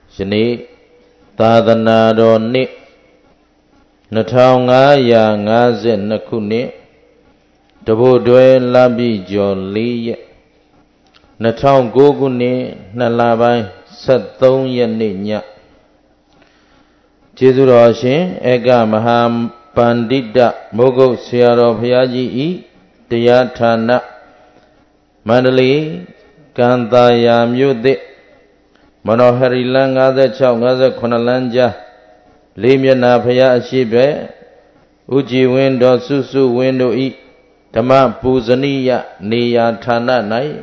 Shani Tadana Ni Natanga Ya Ngaze Nakuni Dabo Dwe Labi Joli Natang Goguni Nalabai Satong Yaninya Jizurashin Ega Maham Pandita Mogo Siaro Pyaji Tiyatana Mandali Kantaya Myude Manohari Langa Chow Gaza Konalanja Limyana Paya Shibe Uji window Susu window E Tama Puzaniya Niya Tana Nai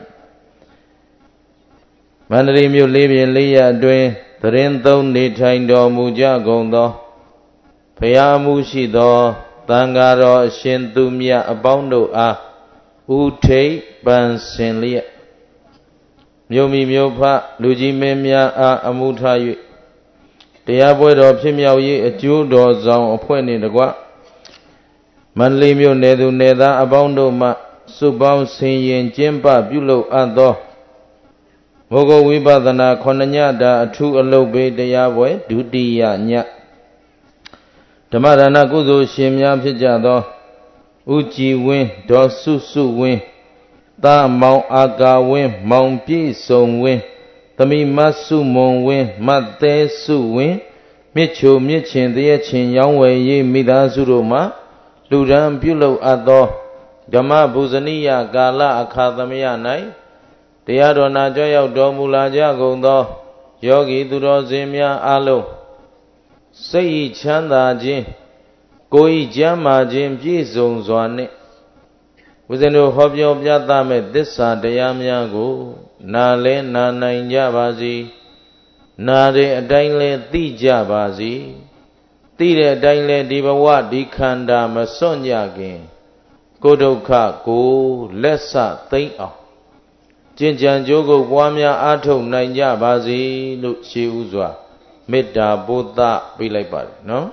Mandali Mu Libyan Liya Dwin Tarindo Nitaindo Muja Gondo Paya Mushido Tangaro Shintumya Abondo A Ute Bansinlia Myomi Myopa Luji Memya A Amutayu Diabwedo Pimyawi a Judo Zong appointed the Gua Manli Myo Nedu Neda Abondo Ma Subao Sin Jimba Bulo Ado Mogo Wibadana Konanyada Tu Alobe Diabwe Dudia Nya Tamarana Guzo Shimya Pijado Uji Win Do Susu Win Ta Mount Aga Win Mount Pi Song Win Tami Masu Mon Win Mate Su Win Micho Michin the Chin Yangway Ye Mida Zuruma Ludan Bulo Ado Dama Buzania Gala Akadamia Nai Diadona Joya Domula Jagondo Yogi Duro Zimia Alo Sei Chanda Jin Koi Jama Jim Jizong Zwane Within the hobby of Yadame Dissa Dayamyago Nale Nana Jabazi Nade Daile Di Jabazi Tire Daile Dibawa Dikanda Masonyagin Kodoka Go Lessa Thayo Jinjan Jogo Wamya Ato Nanja Bazi Luchi Uzwa Meda Buddha Bilaibar, no?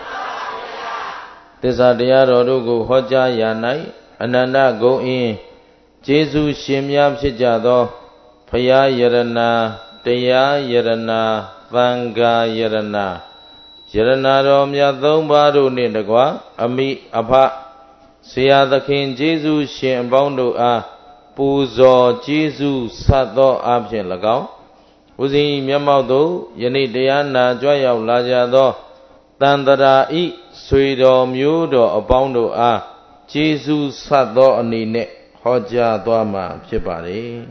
Tesadia Rodugo Hoja Yanai Ananda go in Jesu Shimya Pijado Paya Yarana Teya Yarana Vanga Yarana Yarana Romya Dombaru Nindagwa Ami Apa Sia the King Jesu Shim Bondo A Puzo Jesu Sato Abjin Lagao Uzi Yamado Yani Diana Joya Lajado Tandara E Suido Mudo Abondo A Jesu Sato Anine Hoja Dwama Chipari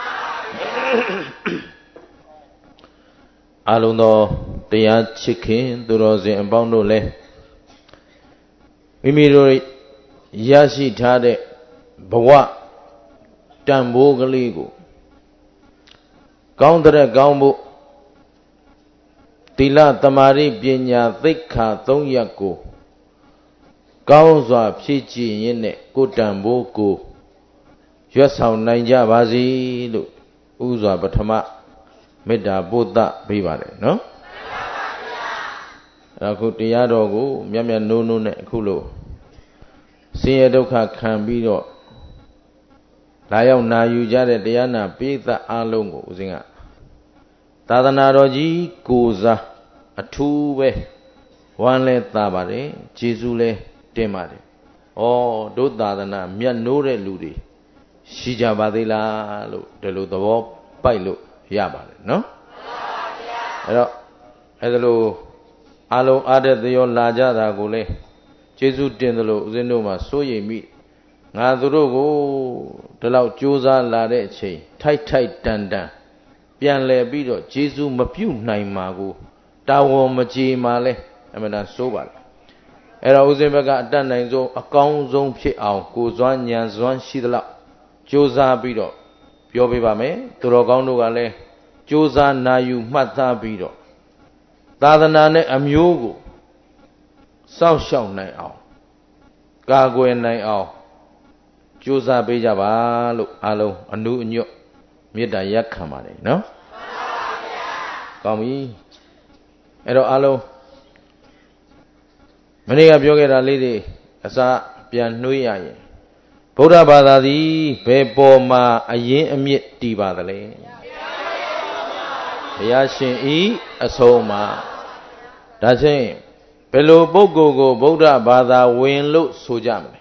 Aluno Tia Chicken Durozi and Bondo Le Mimiro Yashi Tade Bawa Tambo Galigo Counter Gambo Tila Tamari Pinya Thika Tonyaku Kauzwa Pichi Yene Kutambo Ku Yasau Nanja Bazi Uzwa Batama Meda Buddha Bivare, no? Rakutiadogo, Yamya Nunu Kulo See a doka can be do Layao na Yujade Diana Pita Alongo Zinga Tadana Roji Kuza a two way one le tabare, Jizule Temare. Oh, do Dadana, Mia Nure Ludi Shija Badila Delu the Wop Pailu Yabare, no? Hello, Alo added the Laja Gule Jesu Dendalo Zenoma Soye meet Nadurogo Delau Josa Lade Che Tight Danda Pianle Bido Jesu Mapu Naimago Tawo Maji Male Amana Sobal Era Uzembaga Danaizo a Kong Zone Pit out Gozwan Yan Zwan Shidla Josa Bido Piobibame Turogondo Gale Josa Nayu Mata Bido Tadanane Amyogo South Shao Night out Gagwe Night out Josa Bejaba look alo anu nyo Mida Yakamare, no? Come Edo alo Many of Yoga lady Asa Pianuya Buddha Badadi Bebo Ma Ayin Amit Dibadale ยาရှင်ဤအဆုံးအမဒါဖြင့်ဘယ်လိုပုဂ္ဂိုလ်ကိုဗုဒ္ဓဘာသာဝင်လို့ဆိုကြမလဲ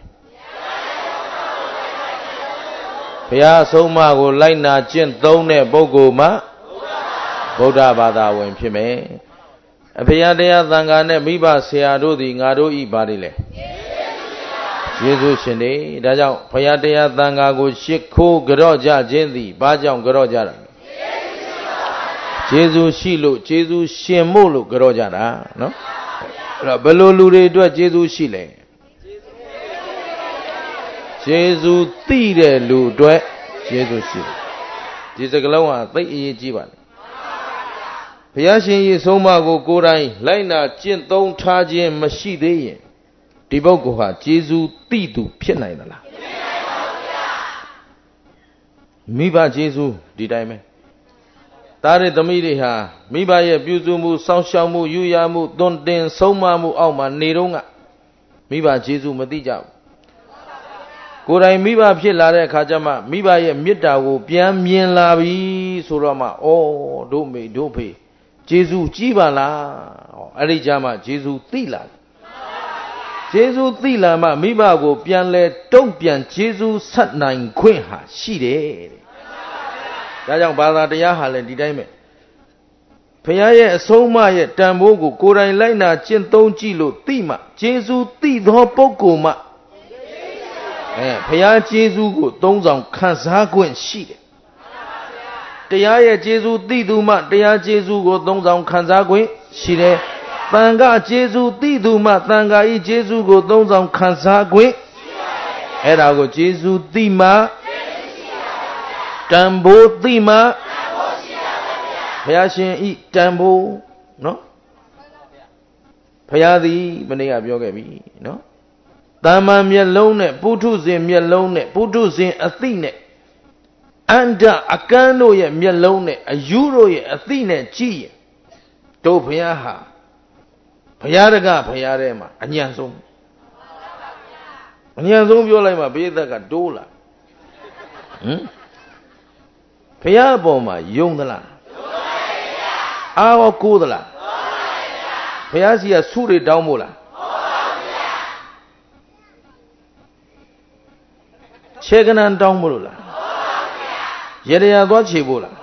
ဘုရားအဆုံးအမကိုလိုက်နာကျင့်သုံးတဲ့ပုဂ္ဂိုလ်မှဗုဒ္ဓဘာသာဝင်ဖြစ်မယ်အဖေရတရားသံဃာနဲ့မိဘဆရာတို့သည်ငါတို့ဤပါလိလဲယေရှုရှင်နေဒါကြောင့်ဘုရားတရားသံဃာကိုရှ िख ိုးကြော့ကြခြင်းသည်ဘာကြောင့်ကြော့ကြတာယေရှုရှိလို့ယေရှုရှင်မို့လို့ကြော့ကြတာနော်အဲ့တော့ဘယ်လိုလူတွေအတွက်ယေရှုရှိလဲယေရှုသိတဲ့လူအတွက်ယေရှုရှိတယ်ဒီစကားလုံးဟာသိအရေးကြီးပါလေဘုရားရှင်ရဲ့ဆုံးမကိုကိုယ်တိုင်လိုက်နာကျင့်သုံးထားခြင်းမရှိသေးရင်ဒီပုဂ္ဂိုလ်ဟာယေရှုသိသူဖြစ်နိုင်သလားမိဘယေရှုဒီတိုင်းပဲသားရသမီးတွေဟာမိဘရဲ့ပြုစုမှုစောင့်ရှောက်မှုယူရမှုသွန်သင်ဆုံးမမှုအောက်မှာနေတော့ကမိဘယေရှုမသိကြဘူးကိုယ်တိုင်မိဘဖြစ်လာတဲ့အခါကျမှမိဘရဲ့မေတ္တာကိုပြန်မြင်လာပြီဆိုတော့မှဩတို့မေတို့ဖေယေရှုကြီးပါလားအဲ့ဒီကြမှာယေရှုသိလာယေရှုသိလာမှမိဘကိုပြန်လဲတုံ့ပြန်ယေရှုဆက်နိုင်ခွင့်ဟာရှိတယ်တဲ့ဒါကြောင့်ဘာသာတရားဟာလည်းဒီတိုင်းပဲဘုရားရဲ့အဆုံးအမရဲ့တန်ဖိုးကိုကိုယ်တိုင်လိုက်နာကျင့်သုံးကြည့်လို့သိမှယေရှုသိသောပုဂ္ဂိုလ်မှဘုရားယေရှုကိုသုံးဆောင်ခံစားခွင့်ရှိတယ်တရားရဲ့ယေရှုသိသူမှတရားယေရှုကိုသုံးဆောင်ခံစားခွင့်ရှိတယ်သံဃာယေရှုသိသူမှသံဃာဤယေရှုကိုသုံးဆောင်ခံစားခွင့်အဲ့ဒါကိုယေရှုသိမှတန်ဖိုးသိမှဘုရားရှင်ဤတန်ဖိုးနော်ဘုရားသည်မနေ့ကပြောခဲ့ပြီနော်တာမန်မျက်လုံးနဲ့ပုထုဇဉ်မျက်လုံးနဲ့ပုထုဇဉ်အသိနဲ့အန္တအကန်းတို့ရဲ့မျက်လုံးနဲ့အယူတို့ရဲ့အသိနဲ့ကြည့်ရင်တို့ဘုရားဟာဘုရားတကဘုရားထဲမှာအညံဆုံးပြောလိုက်မှဘိသက်ကတိုးလာဘုရားအပေါ်မှာယုံသလားအာရောကိုးသလားဘုရားစီကဆုတွေတောင်းမို့လားခြေကနန်တောင်းမို့လို့လားရရသွားခြေဖို့လား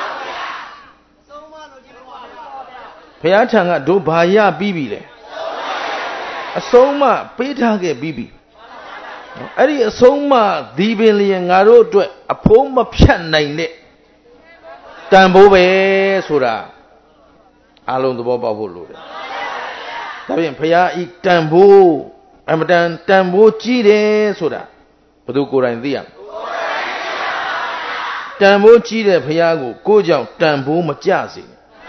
ဘုရားထံကတို့ဘာရပြီးပြီလဲအဆုံးမပေးထားခဲ့ပြီးပြီအဲ့ဒီအဆုံးမဒီပင်လျင်ငါတို့အတွက်အဖိုးမဖြတ်နိုင်တဲ့တန်ဖိုးပဲဆိုတာအလုံးသဘောပေါက်ဖို့လိုတယ်ဒါဖြင့်ဘုရားဤတန်ဖိုးအမတန်တန်ဖိုးကြီးတယ်ဆိုတာဘယ်သူကိုယ်တိုင်သိရမလဲတန်ဖိုးကြီးတဲ့ဘုရားကိုကိုယ်ကြောင့်တန်ဖိုးမကျစေ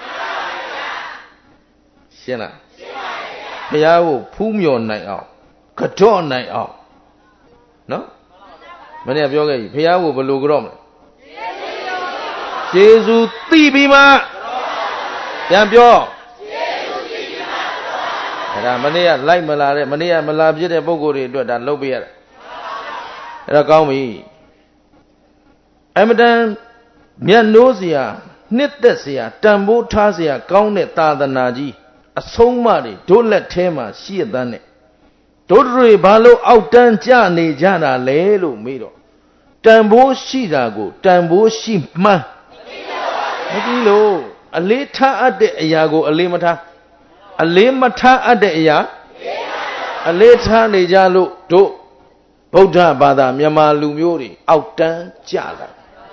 ရှင်းလားဘုရားကိုဖူးမြော်နိုင်အောင်ကြော့နိုင်အောင်နော်မနေ့ပြောခဲ့ပြီဘုရားကိုဘယ်လိုကြော့မလဲယေရှုသိပြီးမှပြန်ပြောအဲ့ဒါမနေ့ကလိုက်မလာတဲ့မနေ့ကမလာပြည့်တဲ့ပုံကိုယ်တွေအတွက်ဒါလုပ်ပေးရတာအဲ့ဒါကောင်းပြီအမတန်မြတ်နိုးစရာနှစ်သက်စရာတန်ဖိုးထားစရာကောင်းတဲ့သာသနာကြီးအဆုံးအမတွေတို့လက်ထဲမှာရှိရတဲ့နဲ့တို့တွေဘာလို့အောက်တန်းကြနေကြတာလဲလို့မေးတော့တန်ဖိုးရှိတာကိုတန်ဖိုးရှိမှန်းမကြည့်လို့အလေးထားအပ်တဲ့အရာကိုအလေးမထားအလေးမထားအပ်တဲ့အရာအလေးထားနေကြလို့တို့ဗုဒ္ဓဘာသာမြန်မာလူမျိုးတွေအောက်တန်းကြလာ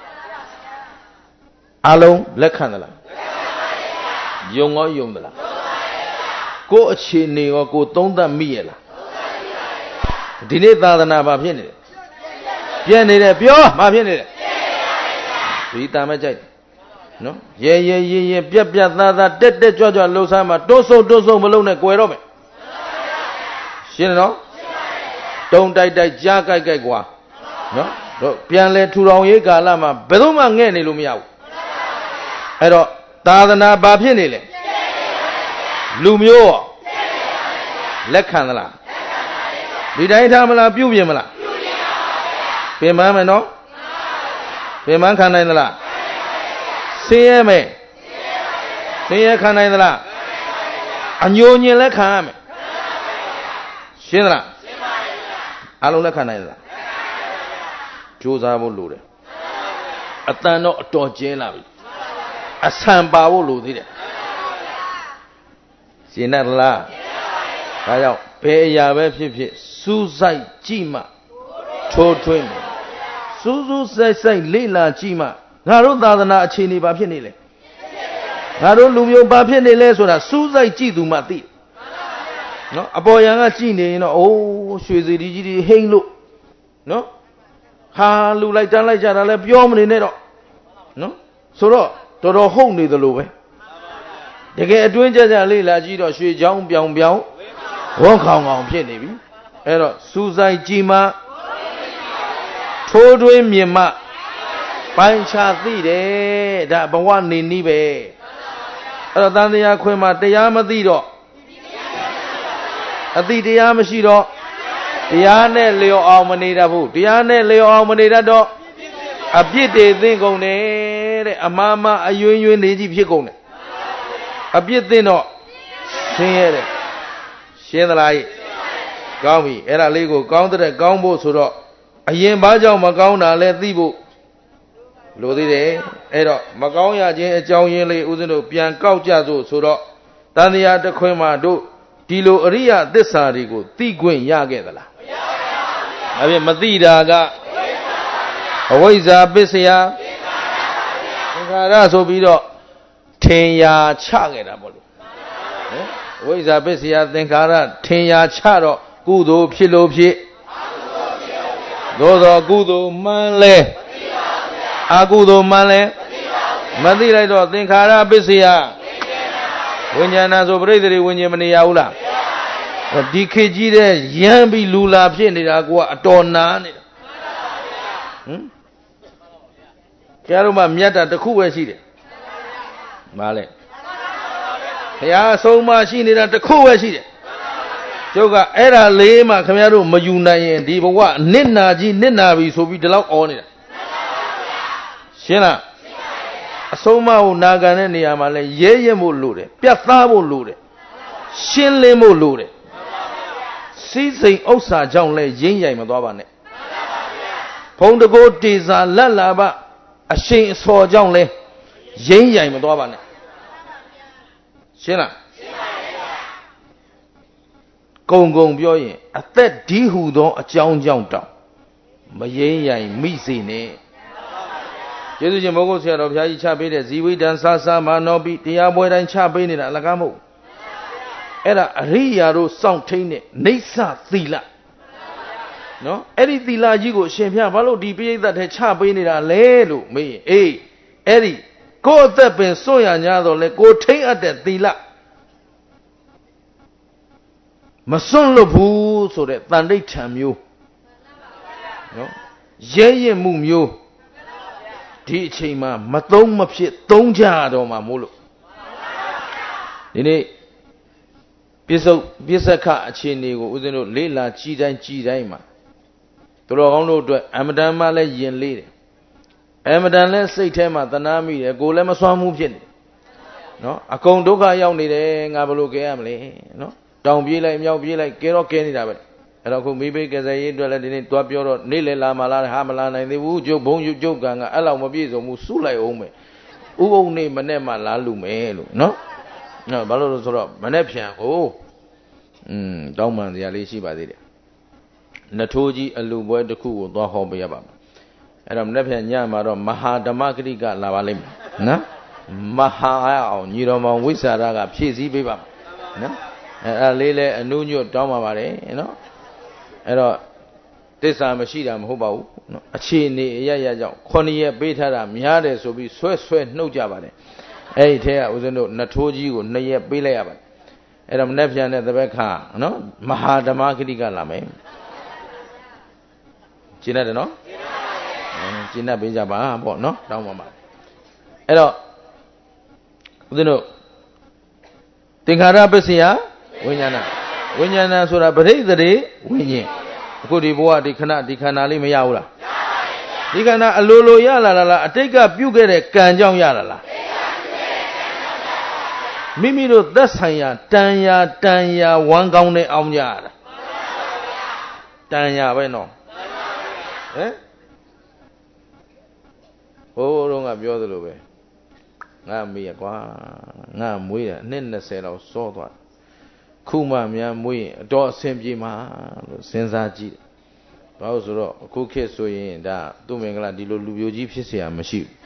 အလုံးလက်ခံသလားယုံရောယုံသလားကိုယ်အခြေအနေရောကိုယ်သုံးသပ်မိရဲ့လားဒီနေ့သာသနာဘာဖြစ်နေလဲပြည့်နေတယ်ပြောဘာဖြစ်နေလဲဒီတာမဲ့ကြိုက်နော်ရဲပြက်သားတက်ကြွလှုပ်ရှားမှာတွန်းဆုပ်မလုံးနဲ့ကြွယ်တော့မယ်ရှင်းနော်တုံတိုက်ကြားကြိုက်ကွာနော်တို့ပြန်လဲထူထောင်ရေးကာလမှာဘယ်တော့မှငဲ့နေလို့မရဘူးအဲ့တော့သာသနာဘာဖြစ်နေလဲလူမျိုးရောလက်ခံသလားဒီတိုင်းထားမလားပြုပြင်မလားပြင်ပန်းမယ်နော်ပြင်ပန်းခံနိုင်သလားဆင်းရဲမယ် Thế khăn này là nhiều nhiều là khăn mày. Xin là alo là khăn này là chú gia vô lù đấy. Atan nó trò chế là san ba vô lù thế đấy. Xin là cái nào bây giờ về phía su sai chi mà trôi trôi mà su sai lấy là chi mà ngài đó ta na chi này ba phía nàyเลยngài đó lùm yêu ba phía nàyเลยဆိုda su sai chi tu mà ti nó à bao giờ ngài chi này nó ô xuôi gì đi hên lu nó hà lu lại cha ra lạiပြောmình này đó nó số đó đồ hông này đó lu vậy cáiအတွင်းကြကြလေးလာကြည့်တော့ရွှေချောင်းပြောင်ဝန်းခေါင်ဖြစ်နေပြီအဲ့တော့စူဆိုင်ကြည်မထိုးတွင်းမြင်မပိုင်းခြားသိတယ်ဒါဘဝနေနည်းပဲအဲ့တော့တန်တရားခွင်မှာတရားမသိတော့အတိတရားမရှိတော့တရားနဲ့လျော်အောင်မနေတတ်ဘူးတရားနဲ့လျော်အောင်မနေတတ်တော့အပြစ်တွေသိကုန်တယ်တဲ့အမှားအယွင်းနေကြီးဖြစ်ကုန်တယ်အပြစ်သိတော့ဆင်းရဲတယ်ရှင်းသလားကြီးကောင်းပြီအဲ့ဒါလေးကိုကောင်းတဲ့ကောင်းဖို့ဆိုတော့အရင်ဘာကြောင့်မကောင်းတာလဲသိဖို့လိုသေးတယ်အဲ့တော့မကောင်းရခြင်းအကြောင်းရင်းလေးဦးဇင်းတို့ပြန်ကောက်ကြစို့ဆိုတော့တန်တရားတစ်ခွင်မှာတို့ဒီလိုအရိယသစ္စာတွေကိုသိခွင့်ရခဲ့သလားမရပါဘူးမသိတာကအဝိဇ္ဇာပစ္စယသင်္ခါရဆိုပြီးတော့ထင်ရာချခဲ့တာပေါ့လေဝိဇ္ဇာပစ္စယသင်္ခါရထင်ရာချတော့ကုသိုလ်ဖြစ်လို့ဖြစ်သို့သောကုသိုလ်မှန်လဲအကုသိုလ်မှန်လဲမသိလိုက်တော့သင်္ခါရပစ္စယဝိညာဏဆိုပြိတ္တိဝိညာဉ်မနေရဘူးလားဒီခေတ်ကြီးတဲ့ရမ်းပြီးလူလာဖြစ်နေတာကအတော်နာနေတာကျတော့မှမြတ်တာတစ်ခုပဲရှိတယ်မလဲဘုရားအဆုံးမရှိနေတာတစ်ခုပဲရှိတယ်ကျုပ်ကအဲ့ဒါလေးမှခင်ဗျားတို့မယူနိုင်ရင်ဒီဘဝနစ်နာကြီးနစ်နာပြီဆိုပြီးဒီလောက်အော်နေတာရှင်းလားအဆုံးမကိုနာခံတဲ့နေရာမှာလဲရဲရဲဖို့လိုတယ်ပြတ်သားဖို့လိုတယ်ရှင်းလင်းဖို့လိုတယ်စီးစိမ်ဥစ္စာကြောင့်လဲရင်းရိုင်မသွားပါနဲ့ဘုံတကိုးတေစာလက်လာပအရှိန်အစော်ကြောင့်လဲရင်းရိုင်မသွားပါနဲ့ရှင်းလားကုံပြောရင်အသက်ဒီဟုသောအကြောင်းကြောင့်တောင်မရင်းရိုင်မိစေနဲ့ကျေးဇူးရှင်ဘုရားဆရာတော်ဘုရားကြီးချပေးတဲ့ဇီဝိတံစာစာမာနောပိတရားပွဲတိုင်းချပေးနေတာအလကားမဟုတ်အဲ့ဒါအရိယာတို့စောင့်ထိန်တဲ့နေဆသီလနော်အဲ့ဒီသီလကြီးကိုအရှင်ဘုရားဘာလို့ဒီပိဋကတ်ထဲချပေးနေတာလဲလို့မေးရင်အေးအဲ့ဒီကိုယ်အသက်ပင်စွန့်ရ냐တော့လဲကိုထိန်အပ်တဲ့သီလမစွန့်လို့ဘူးဆိုတဲ့တန်ဋိဋ္ဌံမျိုးနော်ရဲရင့်မှုမျိုးဒီအချိန်မှာမသုံးမဖြစ်သုံးကြတော့မှမို့လို့ဒီနေ့ပစ္စကအခြေအနေကိုဦးဇင်းတို့လေးလာကြည်တိုင်းမှာသူတော်ကောင်းတို့အတွက်အမတန်မှလည်းယဉ်လေးတယ်အမတန်လည်းစိတ်ထဲမှာသနာမိတယ်ကိုယ်လည်းမစွမ်းမှုဖြစ်နေနော်အကုန်ဒုက္ခရောက်နေတယ်ငါဘယ်လိုကဲရမလဲနော်တောင်ပြေးလိုက်မြောက်ပြေးလိုက်ကဲတော့ကဲနေတာပဲအဲ့တော့ခုမိဘကယ်ဆယ်ရေးအတွက်လည်းဒီနေ့တွားပြောတော့နေ့လေလာမလားဟာမလာနိုင်သေးဘူးကျုပ်ဘုံကျုပ်ကံကအဲ့လောက်မပြည့်စုံဘူးစုလိုက်အောင်မယ်ဥပုံနေမနဲ့မှလာလူမယ်လို့နော်ဘာလို့လဲဆိုတော့မနဲ့ဖြန်ကိုတောင်းပန်စရာလေးရှိပါသေးတယ်နထိုးကြီးအလူပွဲတစ်ခုကိုသွားဟောပေးရပါမယ်အဲ့တော့မနဲ့ဖြန်ညမှာတော့မဟာဓမ္မဂရိကလာပါလိမ့်မယ်နော်မဟာအောင်ညီတော်မောင်ဝိသရာကဖြည့်ဆည်းပေးပါမယ်နော်အဲ့လေးလဲအနုညွတ်တောင်းပါပါတယ်နော်အဲ့တော့တစ္ဆာမရှိတာမဟုတ်ပါဘူးနော်အခြေအနေအရကြောင့်9ရက်ပေးထားတာများတယ်ဆိုပြီးဆွဲနှုတ်ကြပါတယ်အဲ့ဒီထဲကဦးဇင်းတို့နထိုးကြီးကို2ရက်ပေးလိုက်ရပါတယ်အဲ့တော့မနေ့ပြန်တဲ့တပည့်ခါနော်မဟာဓမ္မဂရိကလာမယ်ရှင်းတယ်နော်ရှင်းတတ်ပေးကြပါပေါ့နော်တောင်းပါပါအဲ့တော့ဦးဇင်းတို့သင်္ခါရပစ္စယဝိညာဏဆိုတာပရိသေတွေဝိညာဉ်အခုဒီဘဝဒီခဏဒီခန္ဓာလေးမရဘူးလားဒီခန္ဓာအလိုလိုရလာလားအတိတ်ကပြုတ်ခဲ့တဲ့ကံကြောင့်ရလာလားမိမိတို့သက်ဆိုင်ရာတန်ရာဝမ်းကောင်းနဲ့အောင်ကြတာတန်ရာပဲနော်ဟမ်ဟိုးတော့ငါပြောသလိုပဲငါမေးရကွာငါမွေးရနှစ်20လောက်စောသွားခုမှများမွေးရင်အတော်အဆင်ပြေမှာလို့စဉ်းစားကြည့်တယ်ဘာလို့ဆိုတော့အခုခေတ်ဆိုရင်ဒါသူ့မင်္ဂလာဒီလိုလူပြိုကြီးဖြစ်เสียမရှိဘူး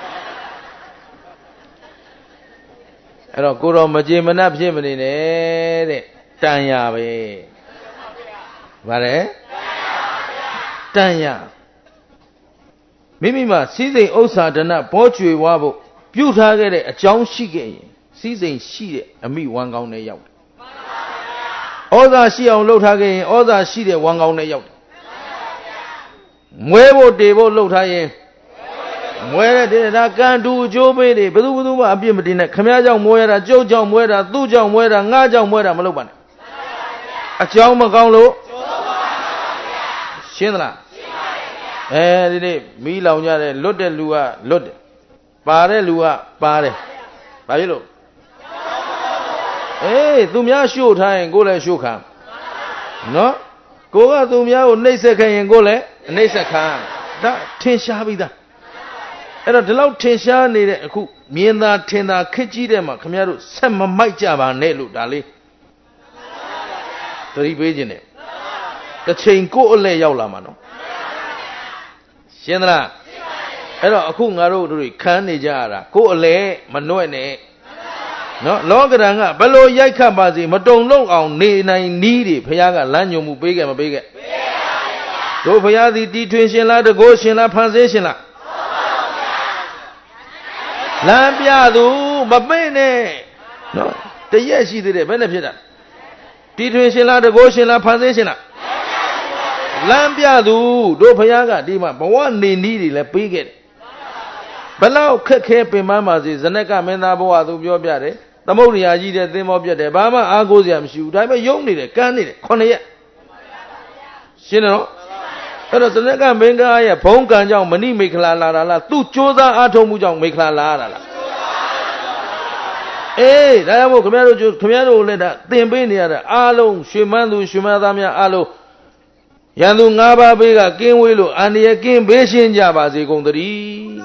အဲ့တော့ကိုတော်မကြေမနပ်ဖြစ်မနေနဲ့တဲ့တန်ရပဲဗါတယ်တန်ရမိမိမှာစည်းစိမ်ဥစ္စာဒနာဘောကျွေဝါဖို့ပြုထားခဲ့တဲ့အကြောင်းရှိခဲ့ရင်စည်းစိမ်ရှိတဲ့အမိဝမ်းကောင်းနဲ့ရောက်တယ်ဩဇာရှိအောင်လှုပ်ထားခဲ့ရင်ဩဇာရှိတဲ့ဝမ်းကောင်းနဲ့ရောက်တယ်မွဲဖို့တေဖို့လှုပ်ထားရင်မွဲတဲ့ဒါကံတူအကျိုးပေးတယ်ဘယ်သူမှအပြစ်မတင်နဲ့ခမည်းကြောင့်မွဲရတာကျုပ်ကြောင့်မွဲတာသူ့ကြောင့်မွဲတာငါကြောင့်မွဲတာမလုပ်ပါနဲ့အကြောင်းမကောင်းလို့ရှင်းသလားဒီနေ့မီးလောင်ကြတဲ့လွတ်တဲ့လူကလွတ်တယ်ပါတဲ့လူကပါတယ်ဘာဖြစ်လို့သူများရှို့ထားရင်ကိုယ်လည်းရှို့ခံနော်ကိုကသူများကိုနှိပ်စက်ခဲ့ရင်ကိုယ်လည်းနှိပ်စက်ခံဒါထင်ရှားပြီးသားအဲ့တော့ဒီလောက်ထင်ရှားနေတဲ့အခုမြင်သာထင်သာခစ်ကြီးတဲ့မှာခင်ဗျားတို့ဆက်မမိုက်ကြပါနဲ့လို့ဒါလေးသတိပေးခြင်းနဲ့တစ်ချိန်ကိုယ်အလဲရောက်လာမှာနော်ရှင်းသလားအဲ့တော့အခုငါတို့တို့ခံနေကြရတာကိုယ်အလဲမနှွဲ့နဲ့နော်လောကဓာတ်ကဘယ်လိုရိုက်ခတ်ပါစေမတုံလုံးအောင်နေနိုင်နီးတွေဘုရားကလမ်းညွှန်မှုပေးခဲ့မပေးခဲ့တို့ဘုရားသည်တီထွင်ရှင်လားတကိုးရှင်လားဖန်ဆင်းရှင်လားလမ်းပြသူမပိတ်နဲ့နော်တရက်ရှိသေးတယ်ဘယ်နဲ့ဖြစ်တာတီထွင်ရှင်လားတကိုးရှင်လားဖန်ဆင်းရှင်လားလမ်းပြသူတို့ဘုရားကဒီမှာဘဝနေနီးတွေလည်းပေးခဲ့တယ်ဘလောက်ခက်ခဲပင်ပန်းပါစေဇနက်ကမင်းသားဘဝသူပြောပြတယ်သမုဒ္ဒရာကြီးတဲ့သင်္ဘောပြတ်တယ်ဘာမှအားကိုးစရာမရှိဘူးဒါပေမဲ့ယုံနေတယ်ကန်းနေတယ်9ရက်ရှင်းတယ်နော်အဲ့တော့ဇနက်ကမင်းသားရဲ့ဘုံကံကြောင့်မဏိမေခလာလာတာလားသူ့ကြိုးစားအားထုတ်မှုကြောင့်မေခလာလာရတာလားဒါကြောင့်မို့ခင်ဗျားတို့လည်းဒါသင်ပေးနေရတာအားလုံးရွှေမန်းသူရွှေမန်းသားများအားလုံးရန်သူ၅ပါးဘေးကကင်းဝေးလို့အန္တရာယ်ကင်းဘေးရှင်းကြပါစေကုန်သတည်း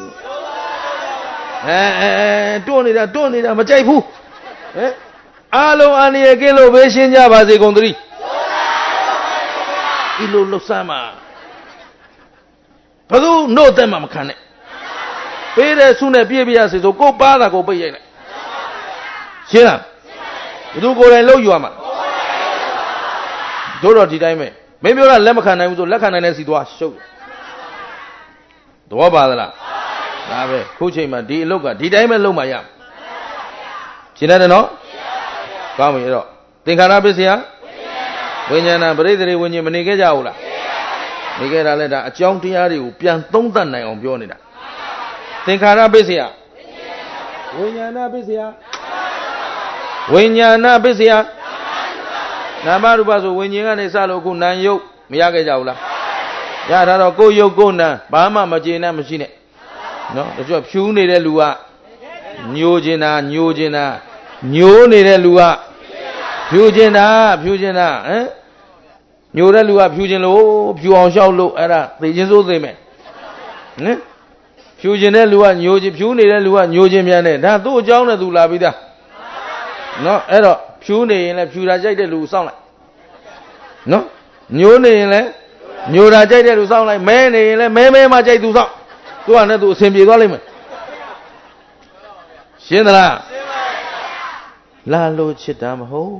တွန်းနေတာမကြိုက်ဘူးအားလုံးအန္တရာယ်ကင်းလို့ဘေးရှင်းကြပါစေကုန်သတည်းဒီလိုလှုပ်ဆမ်းမှာဘယ်သူနှုတ်သက်မှမခံနဲ့ပေးတဲ့ဆုနဲ့ပြည့်ပြရစေဆိုကိုပါတာကိုပိတ်ရိုက်လိုက်ရှင်းလားဘယ်သူကိုယ်တိုင်လှုပ်ယူရမှာတို့တော့ဒီတိုင်းပဲမင်းပြောတာလက်မခံနိုင်ဘူးဆိုလက်ခံနိုင်တဲ့စီသွားရှုပ်သဘောပါသလားဒါပဲခုချိန်မှာဒီအလုပ်ကဒီတိုင်းပဲလုပ်မှရရှင်းတယ်နော်ကောင်းပြီအဲ့တော့သင်္ခါရပစ္စယဝိညာဏပရိသေဝိညာဉ်မနေခဲ့ကြဘူးလားနေခဲ့တာလဲဒါအကြောင်းတရားတွေကိုပြန်သုံးသပ်နိုင်အောင်ပြောနေတာသင်္ခါရပစ္စယဝိညာဏပစ္စယဝိညာဏပစ္စယနာမရူပဆိုဝိညာဉ်ကနေစလို့အခုနာမ်ယုတ်မရခဲ့ကြဘူးလားရထားတော့ကိုယ်ယုတ်ကိုယ်နာဘာမှမကျေနပ်မရှိနဲ့နော်တချို့ဖြူးနေတဲ့လူကညိုခြင်းတာညိုနေတဲ့လူကဖြူခြင်းတာညိုတဲ့လူကဖြူခြင်းလို့ဖြူအောင်လျှောက်လို့အဲ့ဒါသိခြင်းစိုးသိမယ်ဖြူခြင်းတဲ့လူကညိုခြင်းဖြူးနေတဲ့လူကညိုခြင်းမြန်တယ်ဒါသူ့အကြောင်းနဲ့သူလာပြီးသားနော်အဲ့တော့ဖြူးနေရင်လည်းဖြူတာကြိုက်တဲ့လူစောင့်လိုက်နော်ညိုနေရင်လည်းညိုတာကြိုက်တဲ့လူစောင့်လိုက်မဲနေရင်လည်းမဲမှကြိုက်သူစောင့်သူကနဲ့သူအဆင်ပြေသွားလိမ့်မယ်ရှင်းသလားလာလို့ချစ်တာမဟုတ်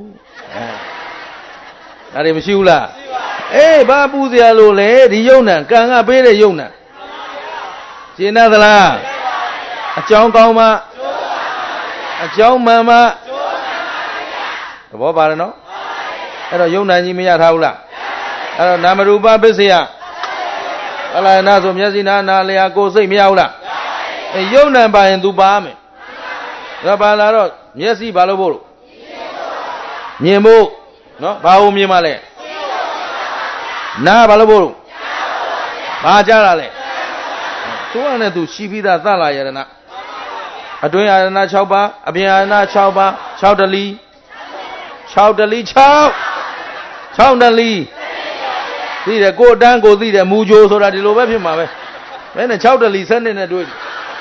ဒါတွေမရှိဘူးလားဘာပူစရာလို့လဲဒီယုံနံကံကပေးတဲ့ယုံနံရှင်းသလားအကြောင်းကောင်းမှအကြောင်းမှန်မှသဘောပါတယ်နော်အဲ့တော့ယုံနံကြီးမရထားဘူးလားအဲ့တော့နာမရူပပစ္စယအလားနာဆိုမျက်စိနာနာလျာကိုယ်စိတ်မရဘူးလားယုံနံပါရင် तू ပါမယ်ဒါပါလာတော့မျက်စိဘာလို့ဖို့လို့မြင်ဖို့နော်ဘာလို့မြင်မှလဲနာဘာလို့ဖို့လို့ဘာကြားတာလဲသူကနဲ့ तू ရှိပြီးသားသလာယရဏအတွင်းအာရဏ6ပါးအပြင်အာရဏ6ပါး 6တလီ6တလီ6တလီသိတယ်ကိုတန်းကိုသိတယ်မူဂျိုဆိုတာဒီလိုပဲဖြစ်မှာပဲဘယ်နဲ့6တလီ7နဲ့တွေ့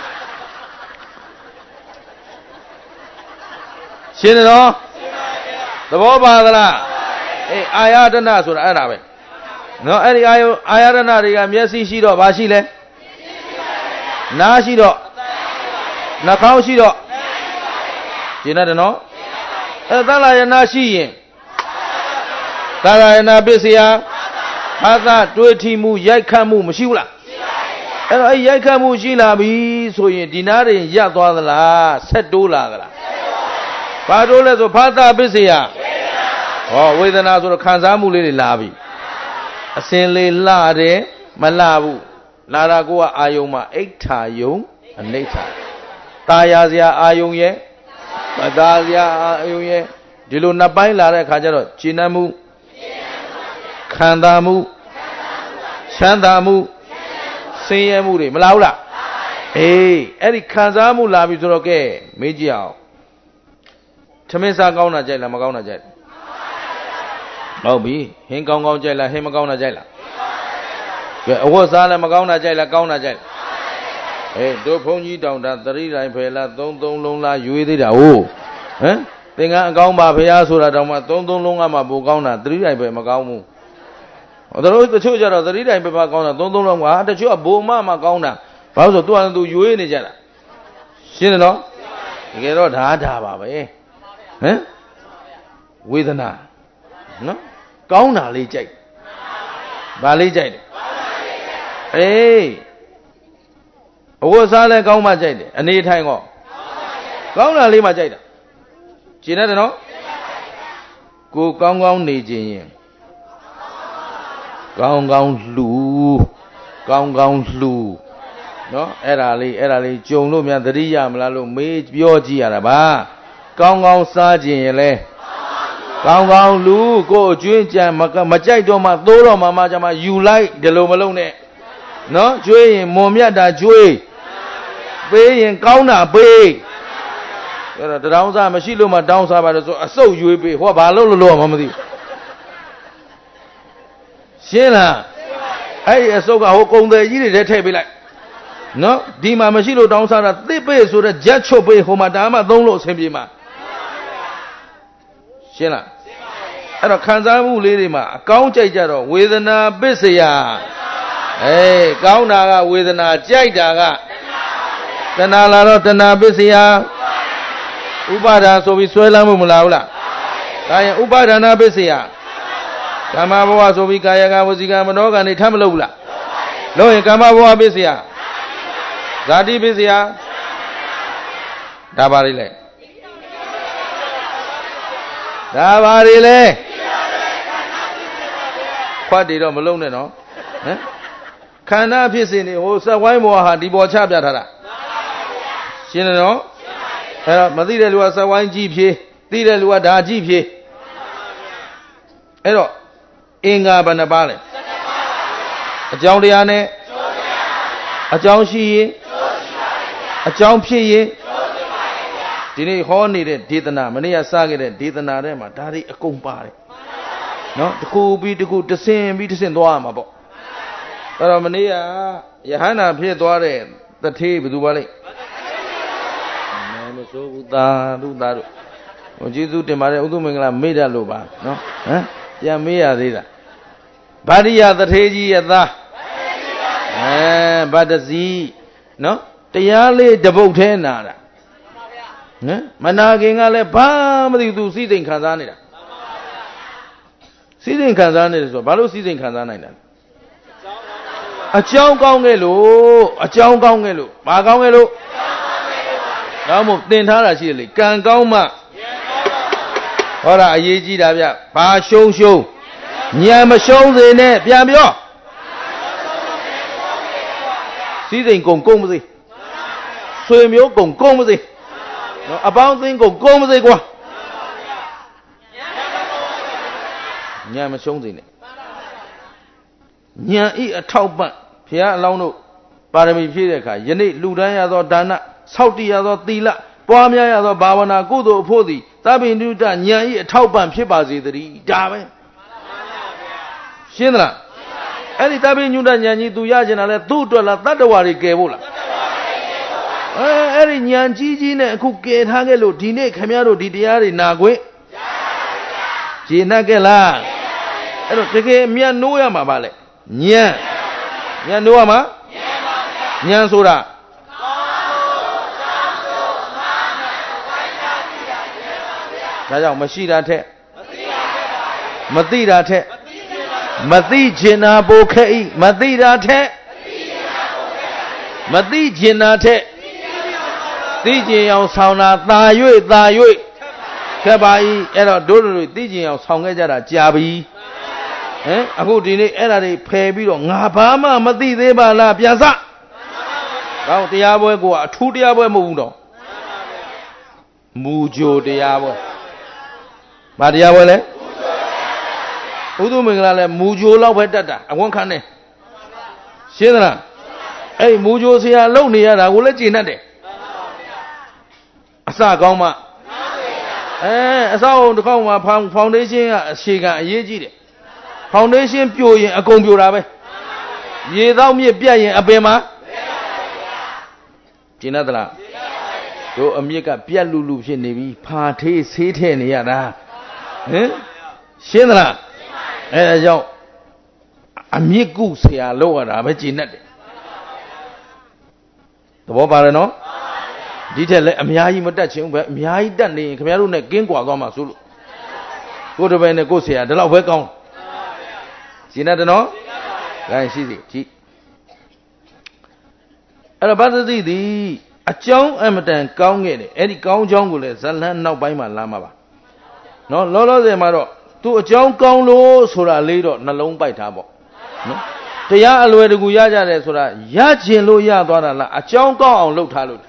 ရှင်းတယ်နော်သဘောပါသလားအေးအာယတနာဆိုတာအဲ့ဒါပဲနော်အဲ့ဒီအာယတနာတွေကမျက်စိရှိတော့ဘာရှိလဲနားရှိတော့နှာခေါင်းရှိတော့ရှင်းတယ်နော်အဲ့သလယနာရှိရင်သလယနာပစ္စယဟာသတွေးထီမှုရိုက်ခတ်မှုမရှိဘူးလားအဲ့တော့အဲ့ရိုက်ခတ်မှုရှိလာပြီဆိုရင်ဒီနာတွေရပ်သွားသလားဆက်တိုးလာသလားဘာတိုးလဲဆိုဖာသပစ္စယဟောဝေဒနာဆိုတော့ခံစားမှုလေးတွေလာပြီအစင်လေးလှတယ်မလှဘူးလာတာကိုကအာယုံမှာအိဋ္ဌာယုံအနိဋ္ဌာตาရစရာအာယုံရဲ့မသားစရာအာယုံရဲ့ဒီလိုနှစ်ပိုင်းလာတဲ့အခါကျတော့ကျဉ်းနှံမှုခံစားမှုချမ်းသာမှုဆင်းရဲမှုတွေမလာဘူးလားအေးအဲ့ဒီခံစားမှုလာပြီဆိုတော့ကဲမေးကြည့်အောင်ထမင်းစားကောင်းတာကြိုက်လားမကောင်းတာကြိုက်လားဟုတ်ပြီဟင်းကောင်းကောင်းကြိုက်လားဟင်းမကောင်းတာကြိုက်လားကဲအဝတ်စားလည်းမကောင်းတာကြိုက်လားကောင်းတာကြိုက်လားအေးတို့ဘုန်းကြီးတောင်တာသတိတိုင်းဖယ်လားသုံးလုံးလားရွေးသေးတာဟုတ်ဟမ်သင်္ကန်းအကောင်းပါဖရာဆိုတာတောင်မှသုံးလုံးကမှပိုကောင်းတာသတိတိုင်းဖယ်မကောင်းဘူးတို့တချို့ကြတော့သတိတိုင်းဖယ်ပါကောင်းတာသုံးလုံးကတချို့ကဘိုမကောင်းတာဘာလို့ဆိုသူကသူရွေးနေကြတာရှင်းတယ်နော်တကယ်တော့ဒါပါပဲဟမ်ဝေဒနာနော်ကောင်းတာလေးကြိုက်ဘာလေးကြိုက်တယ်အေးအဝတ်စားလဲကောင်းမှကြိုက်တယ်အနေထိုင်ကောကောင်းတာလေးမှကြိုက်တာရှင်းတယ်နော်ကိုကောင်းနေခြင်းရင်ကောင်းလှူနော်အဲ့ဒါလေးကြုံလို့များသတိရမလားလို့မေးပြောကြည့်ရတာပါကောင်းစားခြင်းရင်လဲကောင်းလူကိုအကျွင်းကြံမကြိုက်တော့မှသိုးတော့မှကြမှာယူလိုက်ဒီလိုမလုပ်နဲ့နော်ကျွေးရင်မွန်မြတ်တာကျွေးပေးရင်ကောင်းတာပေးအဲ့တော့တောင်းစားမရှိလို့မှတောင်းစားပါတယ်ဆိုအစုပ်ရွေးပေးဟောဘာလို့လို့မှမသိရှင်းလားအဲ့ဒီအစုပ်ကဟိုကုံတယ်ကြီးတွေထဲထည့်ပေးလိုက်နော်ဒီမှာမရှိလို့တောင်းစားတာသစ်ပေးဆိုတော့ဂျက်ချွတ်ပေးဟိုမှာဒါမှသုံးလို့အဆင်ပြေမှာရှင်းလားအဲ့တော့ခံစားမှုလေးတွေမှာအကောင်းကြိုက်ကြတော့ဝေဒနာပစ္စယအေးကောင်းတာကဝေဒနာကြိုက်တာကတဏှာလာတော့တဏှာပစ္စယဥပါဒါဆိုပြီးဆွဲလမ်းမှုမလာဘူးလားဒါရင်ဥပါဒနာပစ္စယကာမဘဝဆိုပြီးကာယကဝစီကမနောကနေထပ်မလုပ်ဘူးလားလို့ရင်ကာမဘဝပစ္စယဇာတိပစ္စယဒါပါလေဒါပါလေခွတ်တည်တော့မလုံးနဲ့နော်ဟမ်ခန္ဓာဖြစ်စဉ်တွေဟိုစက်ဝိုင်းဘောဟာဒီပေါ်ချပြထားတာရှင်းတယ်နော်အဲ့တော့မသိတဲ့လူကစက်ဝိုင်းကြည့်ဖြေသိတဲ့လူကဒါကြည့်ဖြေအဲ့တော့အင်္ဂါဘယ်နှပါလဲအကြောင်းတရားနဲ့အကြောင်းရှိရင်အကြောင်းဖြစ်ရင်ဒီနေ့ဟောနေတဲ့ဒေသနာမနေ့ကစခဲ့တဲ့ဒေသနာထဲမှာဒါတွေအကုန်ပါတယ်နော်တစ်ခုပြီးတစ်ခုတဆင့်ပြီးတဆင့်သွားရမှာပေါ့အဲ့တော့မနေ့ကယဟန္တာဖြစ်သွားတဲ့တထေးဘယ်သူပါလဲမဆိုဘူးသာတို့ဟိုကျေးဇူးတင်ပါတယ်ဥဒ္ဓမင်္ဂလာမေ့တတ်လို့ပါနော်ဟမ်ပြန်မေးရသေးတာဗာရိယတထေးကြီးရဲ့သားဗတ္တစီနော်တရားလေးတပုတ်ထဲနာတာဟမ်မနာခင်ကလည်းဘာမသိသူစိစိမ်ခံစားနေတာစိစိမ်ခံစားနေတယ်ဆိုတော့ဘာလို့စိစိမ်ခံစားနိုင်တာအကြောင်းကောင်းခဲ့လို့ဘာကောင်းခဲ့လို့ဒါမှမဟုတ်သင်ထားတာရှိတယ်လေကံကောင်းမှဟောတာအရေးကြီးတာဗျဘာရှုံညံမရှုံးစေနဲ့ပြန်ပြောစိစိမ်ကုန်မစေဆွေမျိုးကုန်မစေနော်အပေါင်းအသင်းကုန်မစေကွာညံမရှုံးစေနဲ့ညံဤအထောက်ပံ့ဘုရားအလောင်းတို့ပါရမီဖြည့်တဲ့အခါယနေ့လူတန်းရသောဒါနဆောက်တည်ရသောသီလပွားများရသောဘာဝနာကုသိုလ်အဖို့သည်တပိညုတဉာဏ်ဤအထောက်ပံ့ဖြစ်ပါစေတည်းဒါပဲရှင်းသလားအဲ့ဒီတပိညုတဉာဏ်ကြီးသူရကျင်တာလဲသူ့အတွက်လားတတ္တဝါတွေကယ်ဖို့လားအဲ့ဒီဉာဏ်ကြီးကြီးနဲ့အခုကယ်ထားခဲ့လို့ဒီနေ့ခင်ဗျားတို့ဒီတရားတွေနာခွင့်ရှင်းတတ်ခဲ့လားအဲ့တော့တကယ်မြတ်နိုးရမှာပါလေဉာဏ်ဉာဏ်နိုးရမှာဉာဏ်ဆိုတာဒါကြောင့်မရှိတာထက်မသိတာထက်မသိကျင်တာပိုခက်ဤမသိတာထက်မသိကျင်တာထက်သိကျင်အောင်ဆောင်တာသာ၍ခက်ပါဤအဲ့တော့တို့တို့သိကျင်အောင်ဆောင်ခဲ့ကြတာကြာပြီဟင်အခုဒီနေ့အဲ့ဒါတွေဖယ်ပြီးတော့ငါဘာမှမသိသေးပါလားပြန်စကောင်းတရားပွဲကိုအထူးတရားပွဲမဟုတ်ဘူးတော့မူကြိုတရားပွဲမတရားပွဲလဲဥဒုမင်္ဂလာလဲမူကြိုလောက်ပဲတတ်တာအဝန်ခံနေရှင်းသလားအဲ့မူကြိုဆရာလုံနေရတာကိုလည်းကျင့်တတ်တယ်အစကောင်းမှအစအောင်တစ်ခေါက်မှာဖောင်ဒေးရှင်းကအရှေခံအရေးကြီးတယ်ဖောင်ဒေးရှင်းပြိုရင်အကုန်ပြိုတာပဲရေတော့မြစ်ပြတ်ရင်အပင်မှာကျင့်တတ်သလားတို့အမြစ်ကပြတ်လူဖြစ်နေပြီဖာထေးဆေးထဲနေရတာဟင်ရှင်းသလားအဲဒါကြောင့်အမြစ်ကုဆရာလောက်ရတာပဲကျင့်တတ်တယ်သဘောပါတယ်နော်ဒီထက်လည်းအများကြီးမတတ်ချင်ဘူးပဲအများကြီးတတ်နေရင်ခင်ဗျားတို့နဲ့ကင်းကွာသွားမှာဆိုလို့ကိုယ်တပည့်နဲ့ကိုယ်ဆရာဒီလောက်ပဲကောင်းကျင့်တတ်တယ်နော်ဒါရှိစီကြည့်အဲ့တော့ဗတ္တိသည်အကြောင်းအမတန်ကောင်းခဲ့တယ်အဲ့ဒီကောင်းကြောင်းကိုလည်းဇလန်းနောက်ပိုင်းမှာလာမှာပါနော်လောလောဆယ်မှာတော့သူအကြောင်းကောင်းလို့ဆိုတာလေးတော့နှလုံးပိုက်ထားပေါ့နော်တရားအလွယ်တကူရကြတယ်ဆိုတာရကျင်လို့ရသွားတာလားအကြောင်းကောင်းအောင်လုပ်ထားလို့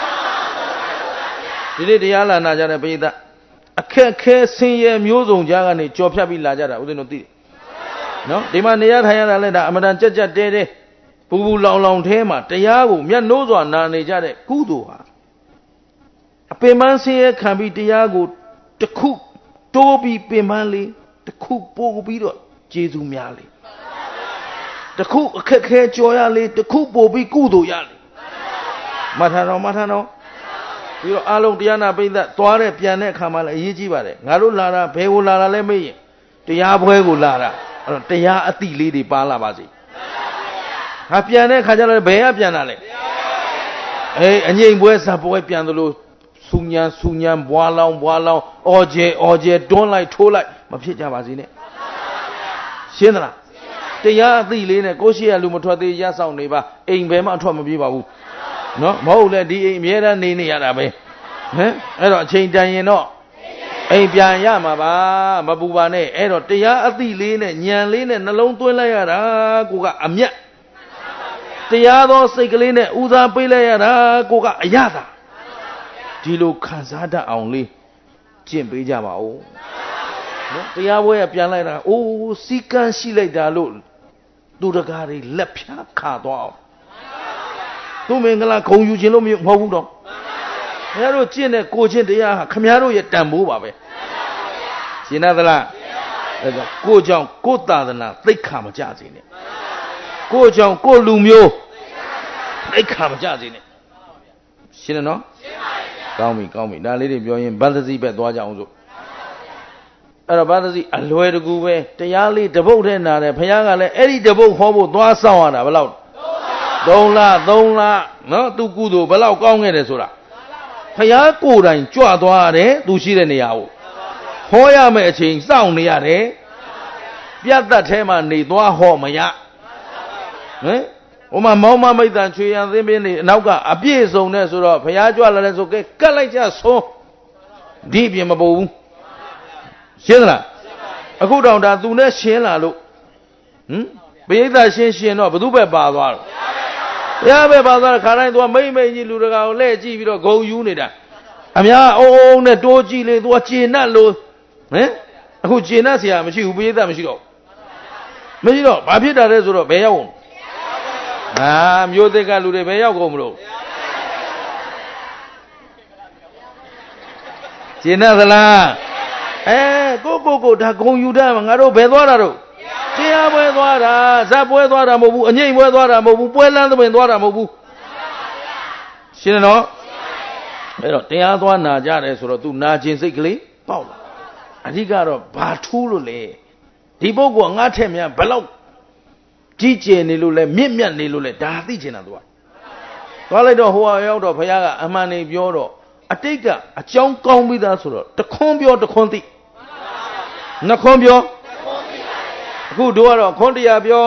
ဒီနေ့တရားလာနာကြတဲ့ပရိသတ်အခက်ခဲဆင်းရဲမျိုးစုံကြားကနေကြော်ဖြတ်ပြီးလာကြတာဦးဇင်းတို့သိတယ်နော်ဒီမှာနေရထိုင်ရတာလဲဒါအမတန်ကြက်ကြက်တဲတဲပူပူလောင်လောင်ထဲမှာတရားကိုမျက်နှိုးစွာနာနေကြတဲ့ကုသိုလ်ဟာအပင်ပန်းဆင်းရဲခံပြီးတရားကိုတစ်ခုတိုးပြီးပင်ပန်းလေးတစ်ခုပို့ပြီးတော့ကျေးဇူးများလေတစ်ခုအခက်ခဲကြော်ရလေတစ်ခုပို့ပြီးကုသိုလ်ရလေမှတ်ထားတော့ပြီးတော့အားလုံးတရားနာပိဋကသွားတဲ့ပြန်တဲ့အခါမှလည်းအရေးကြီးပါတယ်ငါတို့လာတာဘယ်ကိုလာတာလဲမေးရင်တရားပွဲကိုလာတာအဲ့တော့တရားအတိလေးတွေပါလာပါစေဟာပြန်တဲ့ခါကျတော့ဘယ်ကပြန်တာလဲအငိမ့်ပွဲဇပ်ပွဲပြန်သလိုဆူညံဘွားလောင်းအော်ကျဲတွန်းလိုက်ထိုးလိုက်မဖြစ်ကြပါစေနဲ့ရှင်းသလားတရားအသိလေးနဲ့ကိုရှိရလူမထွက်သေးရဆောင်နေပါအိမ်ဘယ်မှအထွက်မပြေးပါဘူးနော်မဟုတ်လေဒီအိမ်အမြဲတမ်းနေရတာပဲဟမ်အဲ့တော့အချိန်တန်ရင်တော့အိမ်ပြန်ရမှာပါမပူပါနဲ့အဲ့တော့တရားအသိလေးနဲ့ဉာဏ်လေးနဲ့နှလုံးသွင်းလိုက်ရတာကိုကအမြတ်တရားသောစိတ်ကလေးနဲ့ဦးစားပေးလိုက်ရတာကိုကအရသာဒီလိုခံစားတတ်အောင်လေးကျင့်ပေးကြပါဦးနော်တရားပွဲကပြန်လိုက်တာအိုးစီကန်းရှိလိုက်တာလို့သူတကားတွေလက်ဖြားခါသွားအောင်သူမင်္ဂလာခုံယူခြင်းလို့မဟုတ်ဘူးတော့ခင်ဗျားတို့ကျင့်တဲ့ကိုချင်းတရားဟာခင်ဗျားတို့ရဲ့တန်ဖိုးပါပဲရှင်းသလားအဲ့ဒါကိုကြောင့်ကိုသာသနာသိက္ခာမကြစေနဲ့ကိုကြောင့်ကိုလူမျိုးသိက္ခာမကြစေနဲ့ရှင်းတယ်နော်ကောင်းပြီဒါလေးတွေပြောရင်ဗတ္တစီပဲသွားကြအောင်စို့အဲ့တော့ဗတ္တစီအလွယ်တကူပဲတရားလေးတပုတ်ထဲနာတယ်ဘုရားကလည်းအဲ့ဒီတပုတ်ဟောဖို့သွားဆောင်ရတာဘယ်လောက်3လနော်သူကုသိုလ်ဘယ်လောက်ကောင်းခဲ့တယ်ဆိုတာဘုရားကိုယ်တိုင်ကြွသွားရတယ်သူရှိတဲ့နေရာကိုဟောရမယ့်အချိန်စောင့်နေရတယ်ပြတ်သက်ထဲမှာနေသွားဟောမရဟမ်ဟိုမှာမောင်းမမိတ်တန်ချွေရန်သင်းပင်းနေအနောက်ကအပြည့်စုံတဲ့ဆိုတော့ဘုရားကြွလာတယ်ဆိုကဲကတ်လိုက်ကြဆုံးဒီအပြင်မပို့ဘူးရှင်းသလားအခုတောင်ဒါသူနဲ့ရှင်းလာလို့ပရိသတ်ရှင်းတော့ဘသူပဲပါသွားတော့ဘုရားပဲပါသွားတာခါတိုင်းသူကမိမ့်ကြီးလူတကာကိုလှည့်ကြည့်ပြီးတော့ဂုံယူနေတာအများအုံနဲ့တိုးကြည့်လေသူကကျေနပ်လို့အခုကျေနပ်เสียမရှိဘူးပရိသတ်မရှိတော့ဘာဖြစ်တာလဲဆိုတော့ဘယ်ရောက်မျိုးသစ်ကလူတွေဘယ်ရောက်ကုန်မလို့ရှင်းသလားကိုဒါဂုံယူတာငါတို့ဘယ်သွားတာတော့တရားပွဲသွားတာဇက်ပွဲသွားတာမဟုတ်ဘူးအငိမ့်ပွဲသွားတာမဟုတ်ဘူးပွဲလန်းသဘင်သွားတာမဟုတ်ဘူးရှင်းနော်အဲ့တော့တရားသွားနာကြတယ်ဆိုတော့ तू နာကျင်စိတ်ကလေးပေါက်လာအဓိကတော့ဘာထူးလို့လဲဒီပုဂ္ဂိုလ်ငါထက်များဘယ်လောက်ကြီးကျယ်နေလို့လဲမြင့်မြတ်နေလို့လဲဒါသိချင်တာ तू သွားလိုက်တော့ဟိုရောက်တော့ဘုရားကအမှန်နေပြောတော့အတိတ်ကအကြောင်းကောင်းပြီးသားဆိုတော့တခွန်းပြောတခွန်းသိနှခွန်းပြောအခုတို့ကတော့ခွန်းတရားပြော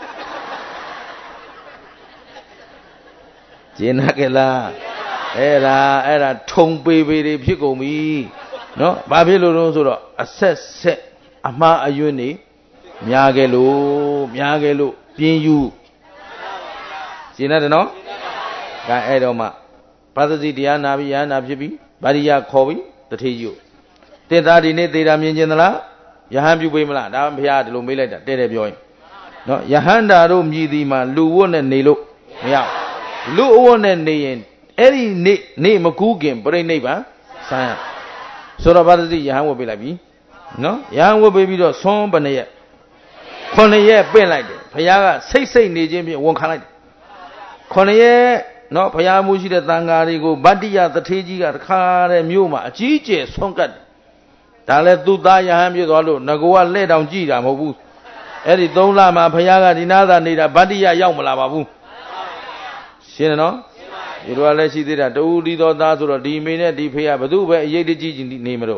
ကျင်နာကြလားအဲ့ဒါထုံပေပေတွေဖြစ်ကုန်ပြီနော်ဘာဖြစ်လို့လဲဆိုတော့အဆက်ဆက်အမှားအယွင်းနေများခဲ့လို့ပြင်းယူကျင်ရတယ်နော်ဒါအဲ့တော့မှဘာသတိတရားနာပြီးရဟန္တာဖြစ်ပြီးဗာရိယခေါ်ပြီးတထေးကြီးတင်သားဒီနေ့သေတာမြင်ခြင်းသလားယဟန်ပြုပေးမလားဒါဘုရားဒီလိုမေးလိုက်တာတဲ့ပြောရင်နော်ယဟန္တာတို့မြည်သည်မှာလူဝတ်နဲ့နေလို့မရလူအဝတ်နဲ့နေရင်အဲ့ဒီနေ့မကူးခင်ပြိဋိဘံဆန်းရဆိုတော့ဘာသတိယဟန်ဝတ်ပေးလိုက်ပြီနော်ယဟန်ဝတ်ပေးပြီးတော့ဆွန်းဘယ်နှရက်9ရက်ပင့်လိုက်တယ်ဘုရားကစိတ်နေခြင်းဖြင့်ဝန်ခံလိုက်တယ်9ရက်နော်ဘုရားမှုရှိတဲ့တန်ဃာတွေကိုဗတ္တိယတထေးကြီးကတခါတဲ့မြို့မှာအကြီးကျယ်ဆွန့်ကတ်ဒါလည်းသူ့သားယဟန်ဖြစ်သွားလို့ငကိုကလှဲ့တောင်ကြည့်တာမဟုတ်ဘူးအဲ့ဒီ3လမှာဘုရားကဒီနာသာနေတာဗတ္တိယရောက်မလာပါဘူးရှင်းတယ်နော်ဒီလိုလည်းရှိသေးတာတူဒီတော်သားဆိုတော့ဒီမိနဲ့ဒီဖေကဘသူပဲအရေးတကြီးနေမလို့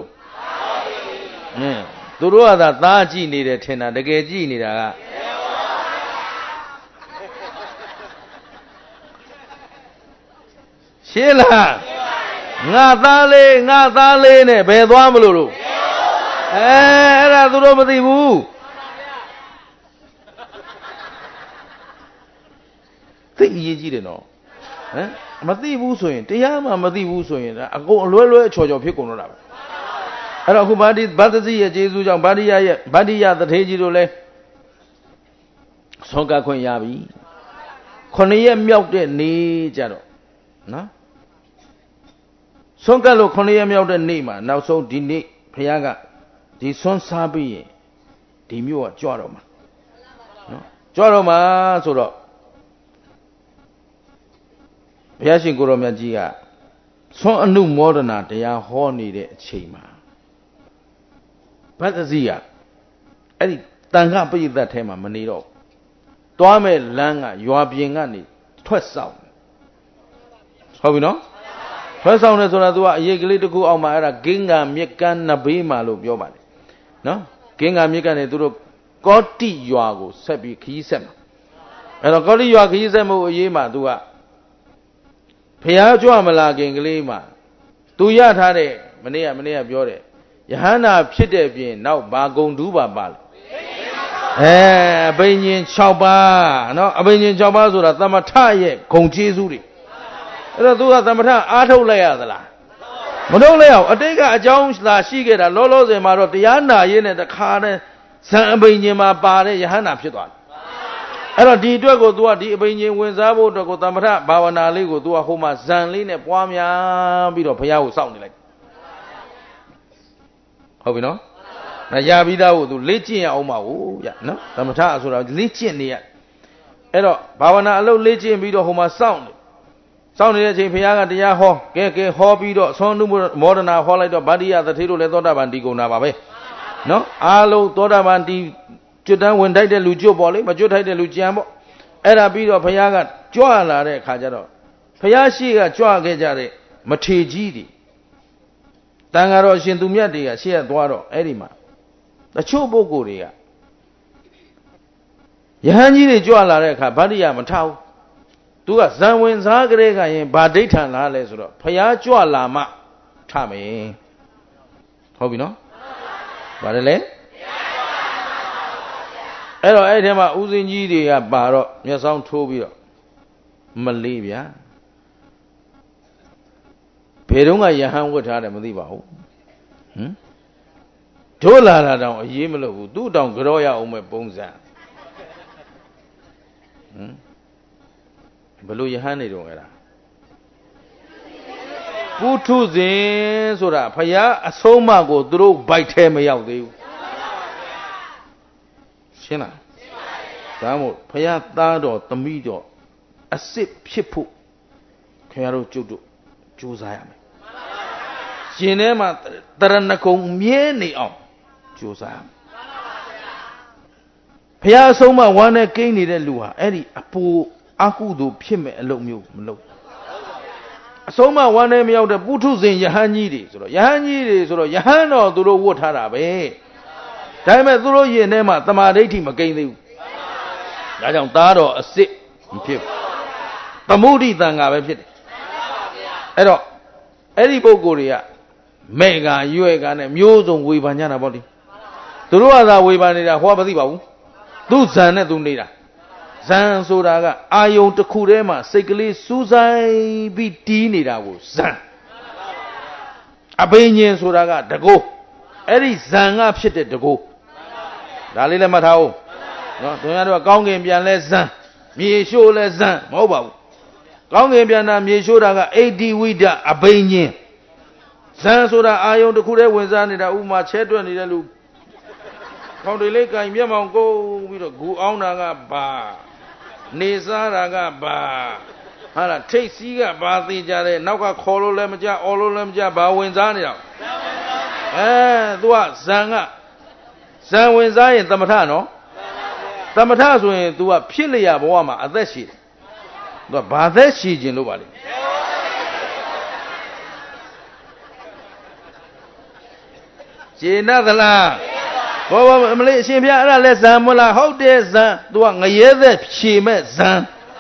သူတို့ကသာသားကြည့်နေတယ်ထင်တာတကယ်ကြည့်နေတာကရှင်းလားငါသားလေးနဲ့ဘယ်သွားမလို့အဲ့ဒါသူတို့မသိဘူးသိအရေးကြီးတယ်နော်မသိဘူးဆိုရင်တရားမှမသိဘူးဆိုရင်အကုန်အလွဲချော်ဖြစ်ကုန်တော့တာပဲအဲ့တော့အခုဗတ္တိရဲ့ကျေးဇူးကြောင့်ဗတ္တိယတထေးကြီးတို့လည်းဆုံးကခွင့်ရပြီ9ရက်မြောက်တဲ့နေ့ကြတော့နော်ဆုံးကလို့9ရက်မြောက်တဲ့နေ့မှာနောက်ဆုံးဒီနေ့ဘုရားကဒီဆွမ်းစားပြီးရင်ဒီမြို့ကကြွတော့မှာနော်ကြွတော့မှာဆိုတော့ဘုရားရှင်ကိုရောမြတ်ကြီးကဆွမ်းအနုမောဒနာတရားဟောနေတဲ့အချိန်မှာဗတ္တဇိကအဲ့ဒီတန်ခပရိသတ်ထဲမှာမနေတော့သွားမဲ့လမ်းကရွာပြင်ကနေထွက်ဆောင်ဟုတ်ပြီနော်ထွက်ဆောင်တယ်ဆိုတာ तू ကအရေးကလေးတစ်ခုအောက်မှာအဲ့ဒါဂင်္ဂာမြက်ကန်းနဘေးမှာလို့ပြောပါတယ်နော်ဂင်္ဂာမြက်ကနေသူတို့ကောတိရွာကိုဆက်ပြီးခရီးဆက်မှာအဲ့တော့ကောတိရွာခရီးဆက်မှုအရေးမှာ तू ကဖျားကြွမလာခင်ကလေးမှာ तू ရထားတဲ့မနေ့ကပြောတယ်ယဟန္တာဖြစ်တဲ့ပြင်နောက်ဘာဂုံဒူးပါလဲအဘိညာဉ်6ပါးနော်အဘိညာဉ်6ပါးဆိုတာသမထရဲ့ဂုံကျေးဇူးတွေအဲ့တော့ तू ကသမထအားထုတ်လိုက်ရသလားမထုတ်လိုက်အောင်အတိတ်ကအကြောင်းသာရှိခဲ့တာလောလောဆယ်မှာတော့တရားနာရေးနဲ့တခါနဲ့ဇံအဘိညာဉ်မှာပါတဲ့ယဟန္တာဖြစ်သွားတယ်အဲ့တော့ဒီအတွက်ကို तू ကဒီအဘိညာဉ်ဝင်စားဖို့အတွက်ကိုသမထဘာဝနာလေးကို तू ကဟိုမှာဇံလေးနဲ့ပွားများပြီးတော့ဘုရားကိုစောင့်နေလိုက်ဟုတ်ပြီနော်ရပြီးသားကို तू လေ့ကျင့်ရအောင်ပါဘူးဗျနော်သမထဆိုတာလေ့ကျင့်နေရအဲ့တော့ဘာဝနာအလုပ်လေ့ကျင့်ပြီးတော့ဟိုမှာစောင့်နေတဲ့အချိန်ဘုရားကတရားဟောကဲဟောပြီးတော့သောနုမောဒနာဟောလိုက်တော့ဗတ္တိယတထေးတို့လည်းသောတာပန်ဒီကုန်တာပါပဲနော်အားလုံးသောတာပန်ဒီကျွတ်တန်းဝင်ထိုက်တဲ့လူကျွတ်ပေါ့လေမကျွတ်ထိုက်တဲ့လူကြံပေါ့အဲ့ဒါပြီးတော့ဘုရားကကြွလာတဲ့အခါကျတော့ဘုရားရှိကကြွခဲ့ကြတဲ့မထေကြီးတွေတန်ဃာတော်ရှင်သူမြတ်တွေကရှေ့ကသွားတော့အဲ့ဒီမှာတချို့ပုဂ္ဂိုလ်တွေကယဟန်ကြီးတွေကြွလာတဲ့အခါဗတ္တိယမထားဘူးသူကဇံဝင်စားကြတဲ့ကရင်ဗာဒိဋ္ဌံလားလဲဆိုတော့ဘုရားကြွလာမှထမယ်ဟုတ်ပြီနော်ဗါတယ်လေအဲ့တော့အဲ့ထဲမှာဥစဉ်ကြီးတွေကပါတော့မျက်စောင်းထိုးပြီးတော့မလေးဗျာဘယ်တော့ကယဟန်ဝတ်ထားတယ်မသိပါဘူးတို့လာတာတောင်အရေးမလို့ဘူးသူ့တောင်ကြောရအောင်မဲ့ပုံစံဘလို့ယဟန်နေတော့အဲ့ဒါပုထုဇဉ်ဆိုတာဖယားအဆုံးအမကိုသူတို့ဗိုက်ထဲမရောက်သေးဘူးရှင်းလားဒါမို့ဖယားသားတော်သမီးတော်အစစ်ဖြစ်ဖို့ခင်ဗျားတို့ကျုပ်တို့ကြိုးစားရမယ်ရှင်ထဲမှာတရဏဂုံမြဲနေအောင်ကြိုးစားရမယ်ဖယားအဆုံးအမဝမ်းနဲ့ကိန်းနေတဲ့လူဟာအဲ့ဒီအပူအကုသို့ဖြစ်မဲ့အလုပ်မျိုးမလုပ်အဆုံးမဝမ်းနဲ့မရောက်တဲ့ပုထုဇဉ်ယဟန်ကြီးတွေဆိုတော့ယဟန်ကြီးတွေဆိုတော့ယဟန်တော်သူတို့ဝတ်ထားတာပဲဒါပေမဲ့သူတို့ရင်ထဲမှာတမာဒိဋ္ဌိမကိန်းသေးဘူးဒါကြောင့်သားတော်အစစ်မဖြစ်ဘူးသမုဒိတန်ဃာပဲဖြစ်တယ်အဲ့တော့အဲ့ဒီပုဂ္ဂိုလ်တွေကမဲ့ကရွဲ့ကနဲ့မျိုးစုံဝေဖန်ကြတာပေါ့လေသူတို့ကသာဝေဖန်နေတာဟောမသိပါဘူးသူဇန်နဲ့သူနေတာဇန်ဆိုတာကအာယုံတစ်ခုထဲမှာစိတ်ကလေးစူးစိုက်ပြီးတီးနေတာကိုဇန်အဘိညာဉ်ဆိုတာကတကိုးအဲ့ဒီဇန်ကဖြစ်တဲ့တကိုးဒါလေးလည်းမှတ်ထားအောင်နော်တို့ရတော့ကောင်းကင်ပြန်လဲဇန်မြေရှို့လဲဇန်မဟုတ်ပါဘူးကောင်းကင်ပြန်တာမြေရှို့တာကအိဋ္ဌိဝိဒအဘိညာဉ်ဇန်ဆိုတာအာယုံတစ်ခုထဲဝင်စားနေတာဥမာချဲတွက်နေတဲ့လူခေါင်းတွေလေးကင်မျက်မှောင်ကိုပြီးတော့ဂူအောင်းတာကဘာနေစားတာကဘာဟာလားထိတ်စီးကဘာသိကြတယ်နောက်ကခေါ်လို့လည်းမကြအော်လို့လည်းမကြဘာဝင်စားနေတာသူကဇန်ဝင်စားရင်သမထနော်သမထဆိုရင် तू ကဖြစ်လျာဘဝမှာအသက်ရှည်တယ် तू ကဘာသက်ရှည်ခြင်းလို့ပါလိမ့်ရှင်းသလားဘောမလေးအရှင်ဘုရားအဲ့ဒါလဲဇံမလားဟုတ်တယ်ဇံ तू ကငရဲသက်ဖြေမဲ့ဇံ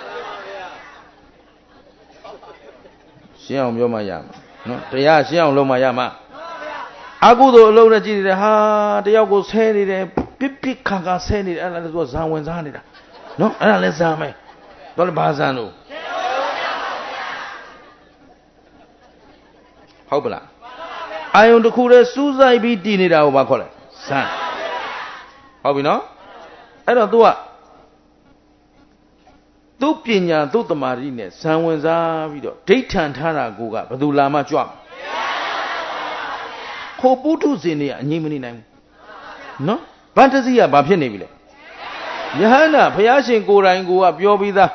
ရှင်းအောင်ပြောမှရမှာနော်တရားရှင်းအောင်လုပ်မှရမှာအကုသိုလ်အလုံးနဲ့ကြည့်နေတယ်ဟာတယောက်ကိုဆဲနေတယ်ပြစ်ခါဆဲနေတယ်အဲ့ဒါလည်း तू ကဇံဝင်စားနေတာနော်အဲ့ဒါလည်းဇံပဲဘာလဲဘာဇံလို့ဟုတ်ပလားအာယုံတစ်ခုတည်းစူးစိုက်ပြီးတည်နေတာကိုဘာခေါ်လဲဇံဟုတ်ပြီနော်အဲ့တော့ तू ကသူ့ပညာသူ့တမာတိနဲ့ဇံဝင်စားပြီးတော့ဒိဋ္ဌံထားတာကိုကဘယ်သူလာမှကြွခိုပုထုဇဉ်တွေကအငြိမ့်မနေနိုင်ဘူးနော်ဗန္တစီကဘာဖြစ်နေပြီလဲယဟန္တာဘုရားရှင်ကိုယ်တိုင်ကိုကပြောပြီးသား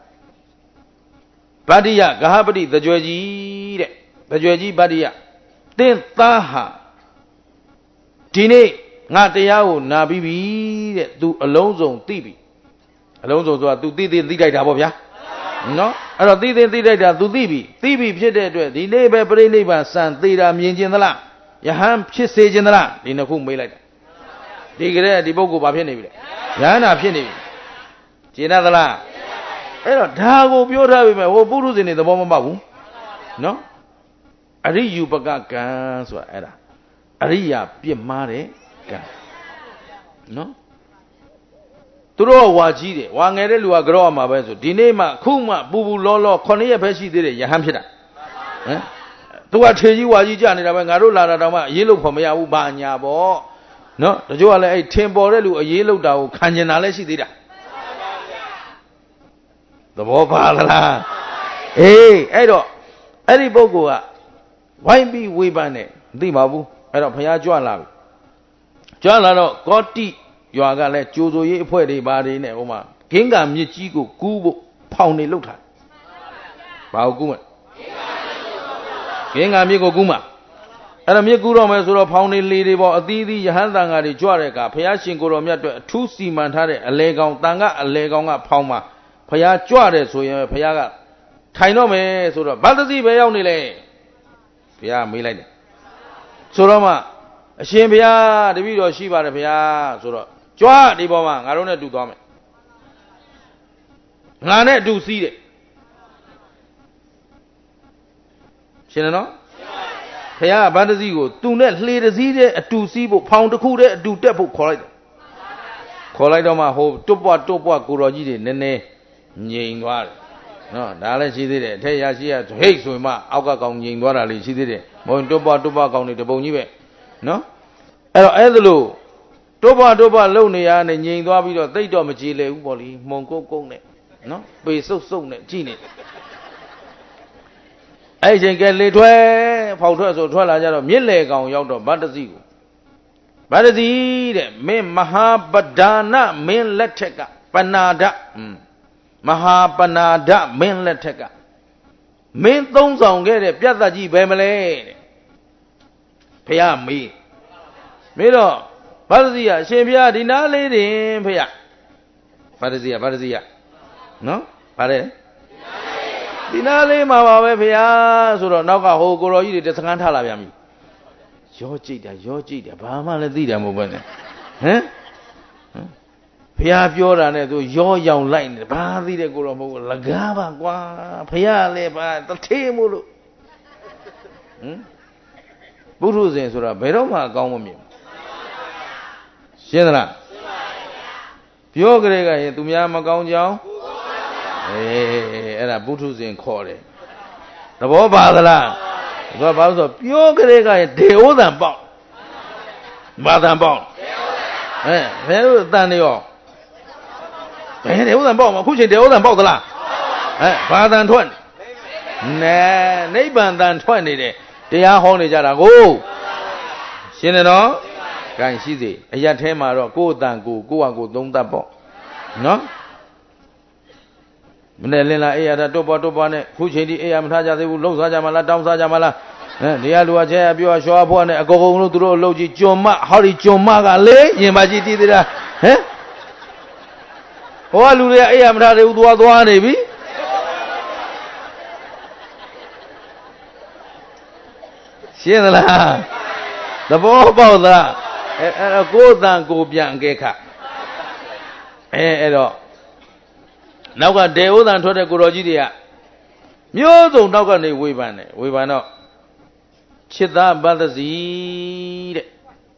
ဗတ္တိယဂဟပတိသကြွယ်ကြီးတဲ့သကြွယ်ကြီးဗတ္တိယသင်သားဟာဒီနေ့ငါတရားကိုနာပြီးပြီတဲ့ तू အလုံးစုံသိပြီအလုံးစုံဆိုတာ तू သိလိုက်တာပေါ့ဗျာနော်အဲ့တော့သိလိုက်တာ तू သိပြီဖြစ်တဲ့အတွက်ဒီနေ့ပဲပြိဋိဘံစံသေးတာမြင်ခြင်းသလားယဟန်ဖြစ်စေခြင်းသလားဒီနှစ်ခုမေးလိုက်တာဒီကလေးဒီပုဂ္ဂိုလ်ဘာဖြစ်နေပြီလဲယဟန္တာဖြစ်နေပြီရှင်းသလားအဲ့တော့ဒါကိုပြောထားပြီမဲ့ဟိုပုရုဇဉ်တွေသဘောမပေါက်ဘူးနော်အရိယူပကကံဆိုတာအဲ့ဒါအရိယာပြစ်မှားတဲ့ကံနော်သူတို့ဝါကြီးတယ်ဝါငယ်တဲ့လူကကြောက်ရမှာပဲဆိုဒီနေ့မှခုမှပူလော9ရက်ပဲရှိသေးတယ်ယဟန်ဖြစ်တာဟမ်သူကထေကြီးဝါကြီးကြနေတာပဲငါတို့လာတာတောင်မှအရေးလို့ဖို့မရဘူးဘာညာပေါ့နော်တချို့ကလည်းအဲ့ထင်ပေါ်တဲ့လူအရေးလို့တာကိုခံကျင်တာလည်းရှိသေးတာသဘောပါလားအေးအဲ့တော့အဲ့ဒီပုဂ္ဂိုလ်ကဝိုင်းပြီးဝေဖန်တယ်မသိပါဘူးအဲ့တော့ဘုရားကြွလာပြီကြွလာတော့ကောတိရွာကလည်းကြိုးစိုးရေးအဖွဲ့တွေဘာတွေနဲ့ဟိုမှာဂင်္ဂာမြစ်ကြီးကိုကူးဖို့ဖောင်နေလှုပ်ထားဘာကိုကူးမလဲဂင်္ဂာမြစ်ကိုကူးမှာအဲ့တော့မြစ်ကူးတော့မယ်ဆိုတော့ဖောင်နေလေတွေပေါ့အသီးသီးယဟန်တန်ဃာတွေကြွတဲ့အခါဘုရားရှင်ကိုတော်မြတ်အတွက်အထူးစီမံထားတဲ့အလေကောင်တန်ကအလေကောင်ကဖောင်မှာဘုရားကြွတယ်ဆိုရင်ဘုရားကထိုင်တော့မယ်ဆိုတော့ဗတ္တစီပဲရောက်နေလေဘုရားမေးလိုက်တယ်ဆိုတော့မှအရှင်ဘုရားတပည့်တော်ရှိပါတယ်ဘုရားဆိုတော့ကြွဒီပေါ်မှာငါတို့နဲ့တူသွားမယ်ငါနဲ့အတူစီးတယ်ရှင်းတယ်နော်ဘုရားဗတ္တစီကိုသူနဲ့လှေတစည်းတဲ့အတူစီးဖို့ဖောင်တစ်ခုတည်းအတူတက်ဖို့ခေါ်လိုက်တယ်ခေါ်လိုက်တော့မှဟိုတွတ်ပွကိုတော်ကြီးတွေနည်းနည်းငြိမ်သွားတယ်နော်ဒါလည်းရှိသေးတယ်အထက်ရရှိရဟိတ်ဆိုမှအောက်ကကောင်ငြိမ်သွားတာလေးရှိသေးတယ်မဟုတ်တွတ်ပွကောင်တွေတပုံကြီးပဲနော်အဲ့တော့အဲ့ဒါလို့တွတ်ပွလုံနေရနဲ့ငြိမ်သွားပြီးတော့သိတော့မကြည်လေဘူးပေါ့လीမှုံကုတ်နဲ့နော်ပေစုပ်နဲ့ကြည်နေအဲ့ချိန်ကလေထွက်ဖောက်ထွက်ဆိုထွက်လာကြတော့မြစ်လေကောင်ရောက်တော့ဗတ္တစီကိုဗတ္တစီတဲ့မင်းမဟာပဒါနမင်းလက်ထက်ကပနာဒမဟာပနာဒမင်းလက်ထက်ကမင်းသုံးဆောင်ခဲ့တဲ့ပြတ်သက်ကြီးပဲမလဲတဲ့ဖះမေးတော့ဗတ္တစီကအရှင်ဖះဒီနားလေးတင်ဖះဗတ္တစီကနော်ဗါတယ်ဒီနားလေးမှာပါပဲဖះဆိုတော့နောက်ကဟိုကိုတော်ကြီးတွေတစကန်းထားလာပြန်ပြီရောကြည့်တာဘာမှလည်းသိတယ်မဟုတ်ပဲနဲ့ဟမ်ဖះပြောတာနဲ့သူရောရောင်လိုက်နေဘာသိတဲ့ကိုတော်မဟုတ်ဘူးလကားပါကွာဖះလည်းဘာတထေးမို့လို့ပုထုဇဉ်ဆိုတာဘယ်တော့မှအကောင်းမမြင်ရှင်းသလားပြောကြတဲ့ကရင်သူများမကောင်းကြောင်းအဲ့ဒါပုထုဇဉ်ခေါ်တယ်သဘောပါသလားဘာလို့ဆိုပြောကြတဲ့ကရင်ဒေဩသံပေါက်မာသံပေါက်ဘယ်လိုအတန်နေရောဘယ်ဒေဩသံပေါက်မှာခုချိန်ဒေဩသံပေါက်သလားဘာသံထွက်နဲနိဗ္ဗာန်သံထွက်နေတယ်တရားဟောနေကြတာကိုရှင်းတယ်နော်ဂိုင်းရှိစေအရက်ထဲမှာတော့ကိုယ်အတန်ကိုဟာကိုသုံးသပ်ပေါ့နော်မနေ့လင်းလာအေးရတာတော့ပေါ်နဲ့ခုချိန်ဒီအေးရမထားကြသေးဘူးလှုပ်စားကြမလားတောင်းစားကြမလားနေရာလူအချက်ပြောရွှေဖွားနဲ့အကုန်လုံးသူတို့အလုပ်ကြီးကျွံမဟောဒီကျွံမကလေရင်ပါကြီးတည်သေးတာဟိုကလူတွေကအေးရမထားသေးဘူးသွားနေပြီရှင်းသလားသဘောပေါက်သလားအဲ့ကိုယ်တန်ကိုပြန်အကဲခအဲ့တော့နောက်ကဒေဩသံထွက်တဲ့ကိုတော်ကြီးတွေကမျိုးစုံနောက်ကနေဝေဖန်တော့ချစ်သားပတ္တစီတဲ့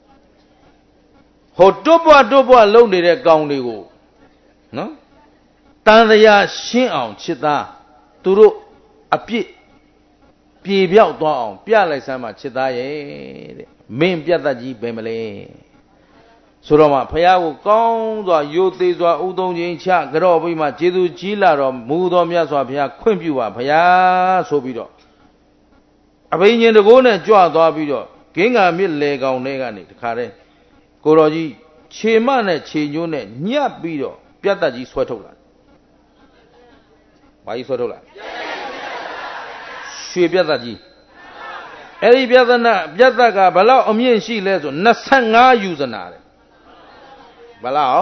ဟိုတွတ်ပွားလုံနေတဲ့ကောင်တွေကိုနော်တန်တရားရှင်းအောင်ချစ်သားသူတို့အပြစ်ပြေပြောက်သွားအောင်ပြလိုက်စမ်းမှချစ်သားရဲ့တဲ့မင်းပြတ်သက်ကြီးပဲမလဲဆိုတော့မှဖះကိုကောင်းစွာယိုသေးစွာဥသုံးခြင်းချကြော့ပြီးမှကျေးဇူးကြီးလာတော့မူတော်မြတ်စွာဘုရားခွင့်ပြုပါဖះဆိုပြီးတော့အဘိညာဉ်တကိုးနဲ့ကြွသွားပြီးတော့ဂင်္ဂါမြစ်လေကောင်တွေကနေတခါတည်းကိုတော်ကြီးခြေမနဲ့ခြေညိုးနဲ့ညှပ်ပြီးတော့ပြတ်သက်ကြီးဆွဲထုတ်လာဘာကြီးဆွဲထုတ်လာရွှေပြတ်သက်ကြီးအဲ့ဒီပြတ်သက်ကဘလောက်အမြင့်ရှိလဲဆို25ယူဇနာတဲ့ဘလောက်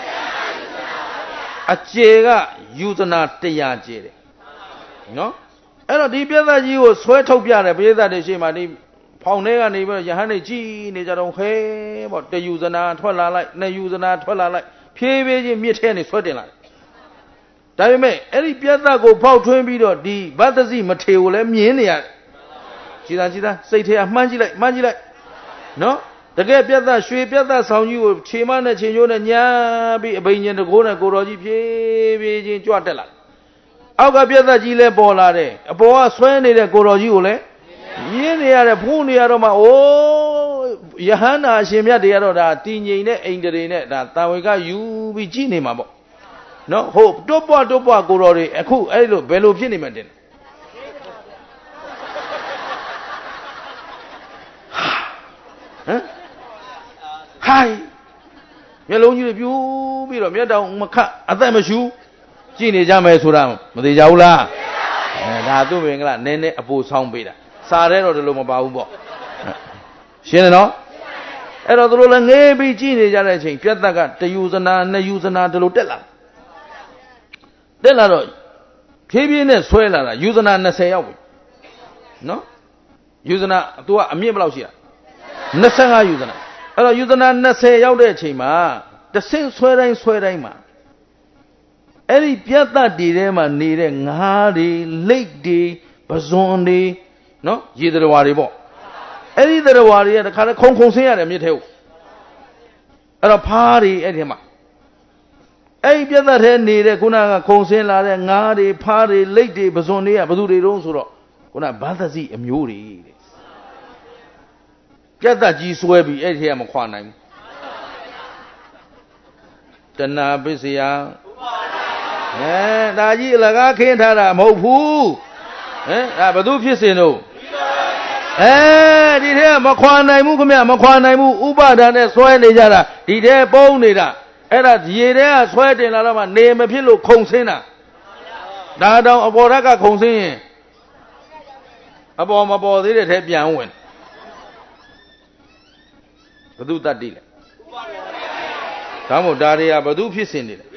အကျေကယူဇနာ100ကျေတယ်နော်အဲ့တော့ဒီပြတ်သက်ကြီးကိုဆွဲထုတ်ပြတယ်ပြိဿတွေရှိမှဒီဖောင်ထဲကနေပြီးရဟန်းတွေကြည်နေကြတော့ခဲပေါ့1ယူဇနာထွက်လာလိုက်2ယူဇနာထွက်လာလိုက်ဖြည်းဖြည်းချင်းမြစ်ထဲနေဆွဲတင်လာတယ်ဒါပေမဲ့အဲ့ဒီပြတ်သက်ကိုဖောက်ထွင်းပြီးတော့ဒီဗတ္တစီမထေကိုလည်းမြင်နေရတယ်ကြည်သာစိတ်ထဲမှန်းကြည့်လိုက်နော်တကယ်ပြတ်သက်ရွှေပြတ်သက်ဆောင်ကြီးကိုခြေမနဲ့ခြေညိုးနဲ့ညာပြီးအဘိညာဉ်တကိုးနဲ့ကိုတော်ကြီးဖြည်းဖြည်းချင်းကြွတက်လာအောက်ကပြတ်သက်ကြီးလည်းပေါ်လာတယ်အပေါ်ကဆွဲနေတဲ့ကိုတော်ကြီးကိုလည်းမြင်နေရတယ်ဖူးနေရတော့မှအိုးယဟန္တာအရှင်မြတ်တွေကတော့ဒါတည်ငြိမ်တဲ့အိန္ဒြေနဲ့ဒါတာဝေကယူပြီးကြည့်နေမှာပေါ့နော်ဟုတ်တွတ်ပွားကိုတော်တွေအခုအဲ့လိုဘယ်လိုဖြစ်နေမှတင်ဟိုင်းမျက်လုံးကြီးတွေပြူးပြီးတော့မျက်တောင်မခတ်အသက်မရှူကြည့်နေကြမယ်ဆိုတာမသေးကြဘူးလားဒါသူ့မင်္ဂလာနည်းနည်းအပူဆောင်းပေးတာစားတဲ့တော့ဒီလိုမပါဘူးပေါ့ရှင်းတယ်နော်အဲ့တော့သူတို့လည်းငေးပြီးကြည့်နေကြတဲ့အချိန်ပြတ်သက်က1ယူဇနာ2ယူဇနာဒီလိုတက်လာတော့ဖြည်းဖြည်းနဲ့ဆွဲလာတာယူဇနာ20ရောက်ပြီနော်ယူဇနာ तू ကအမြင့်ဘယ်လောက်ရှိရ25ယူဇနာအဲ့တော့ယူဇနာ20ရောက်တဲ့အချိန်မှာတဆင့်ဆွဲတိုင်းမှာအဲ့ဒီပြတ်သက်တည်ထဲမှာနေတဲ့ငါးတွေလိတ်တွေပဇွန်တွေနော်ရေတရဝါတွေပေါ့အဲ့ဒီတရဝါတွေကတခါတည်းခုံဆင်းရတယ်မြစ်ထဲကိုအဲ့တော့ဖားတွေအဲ့ဒီမှာအဲ့ဒီပြတ်သက်ထဲနေတဲ့ခုနကခုံဆင်းလာတဲ့ငါးတွေဖားတွေလိတ်တွေပဇွန်တွေကဘယ်သူတွေတုံးဆိုတော့ခုနဗတ္တစီအမျိုးတွေတဲ့ပြတ်သက်ကြီးဆွဲပြီးအဲ့ဒီထဲကမခွာနိုင်ဘူးတဏှာပစ္စယဒါကြီးအလကားခင်းထားတာမဟုတ်ဘူး baduဖြစ်စင်တို့ဒီထဲမခွာနိုင်ဘူးခင်ဗျမခွာနိုင်ဘူးဥပါဒာနဲ့ဆွဲနေကြတာဒီထဲပုံနေတာအဲ့ဒါရေထဲကဆွဲတင်လာတော့မှနေမဖြစ်လို့ခုံဆင်းတာဒါတောင်အပေါ်ဓာတ်ကခုံဆင်းရင်အပေါ်မပေါ်သေးတဲ့ထဲပြန်ဝင်ဘသူတတ်တိလဲဒါမို့ဒါတွေကဘသူဖြစ်စင်နေလဲ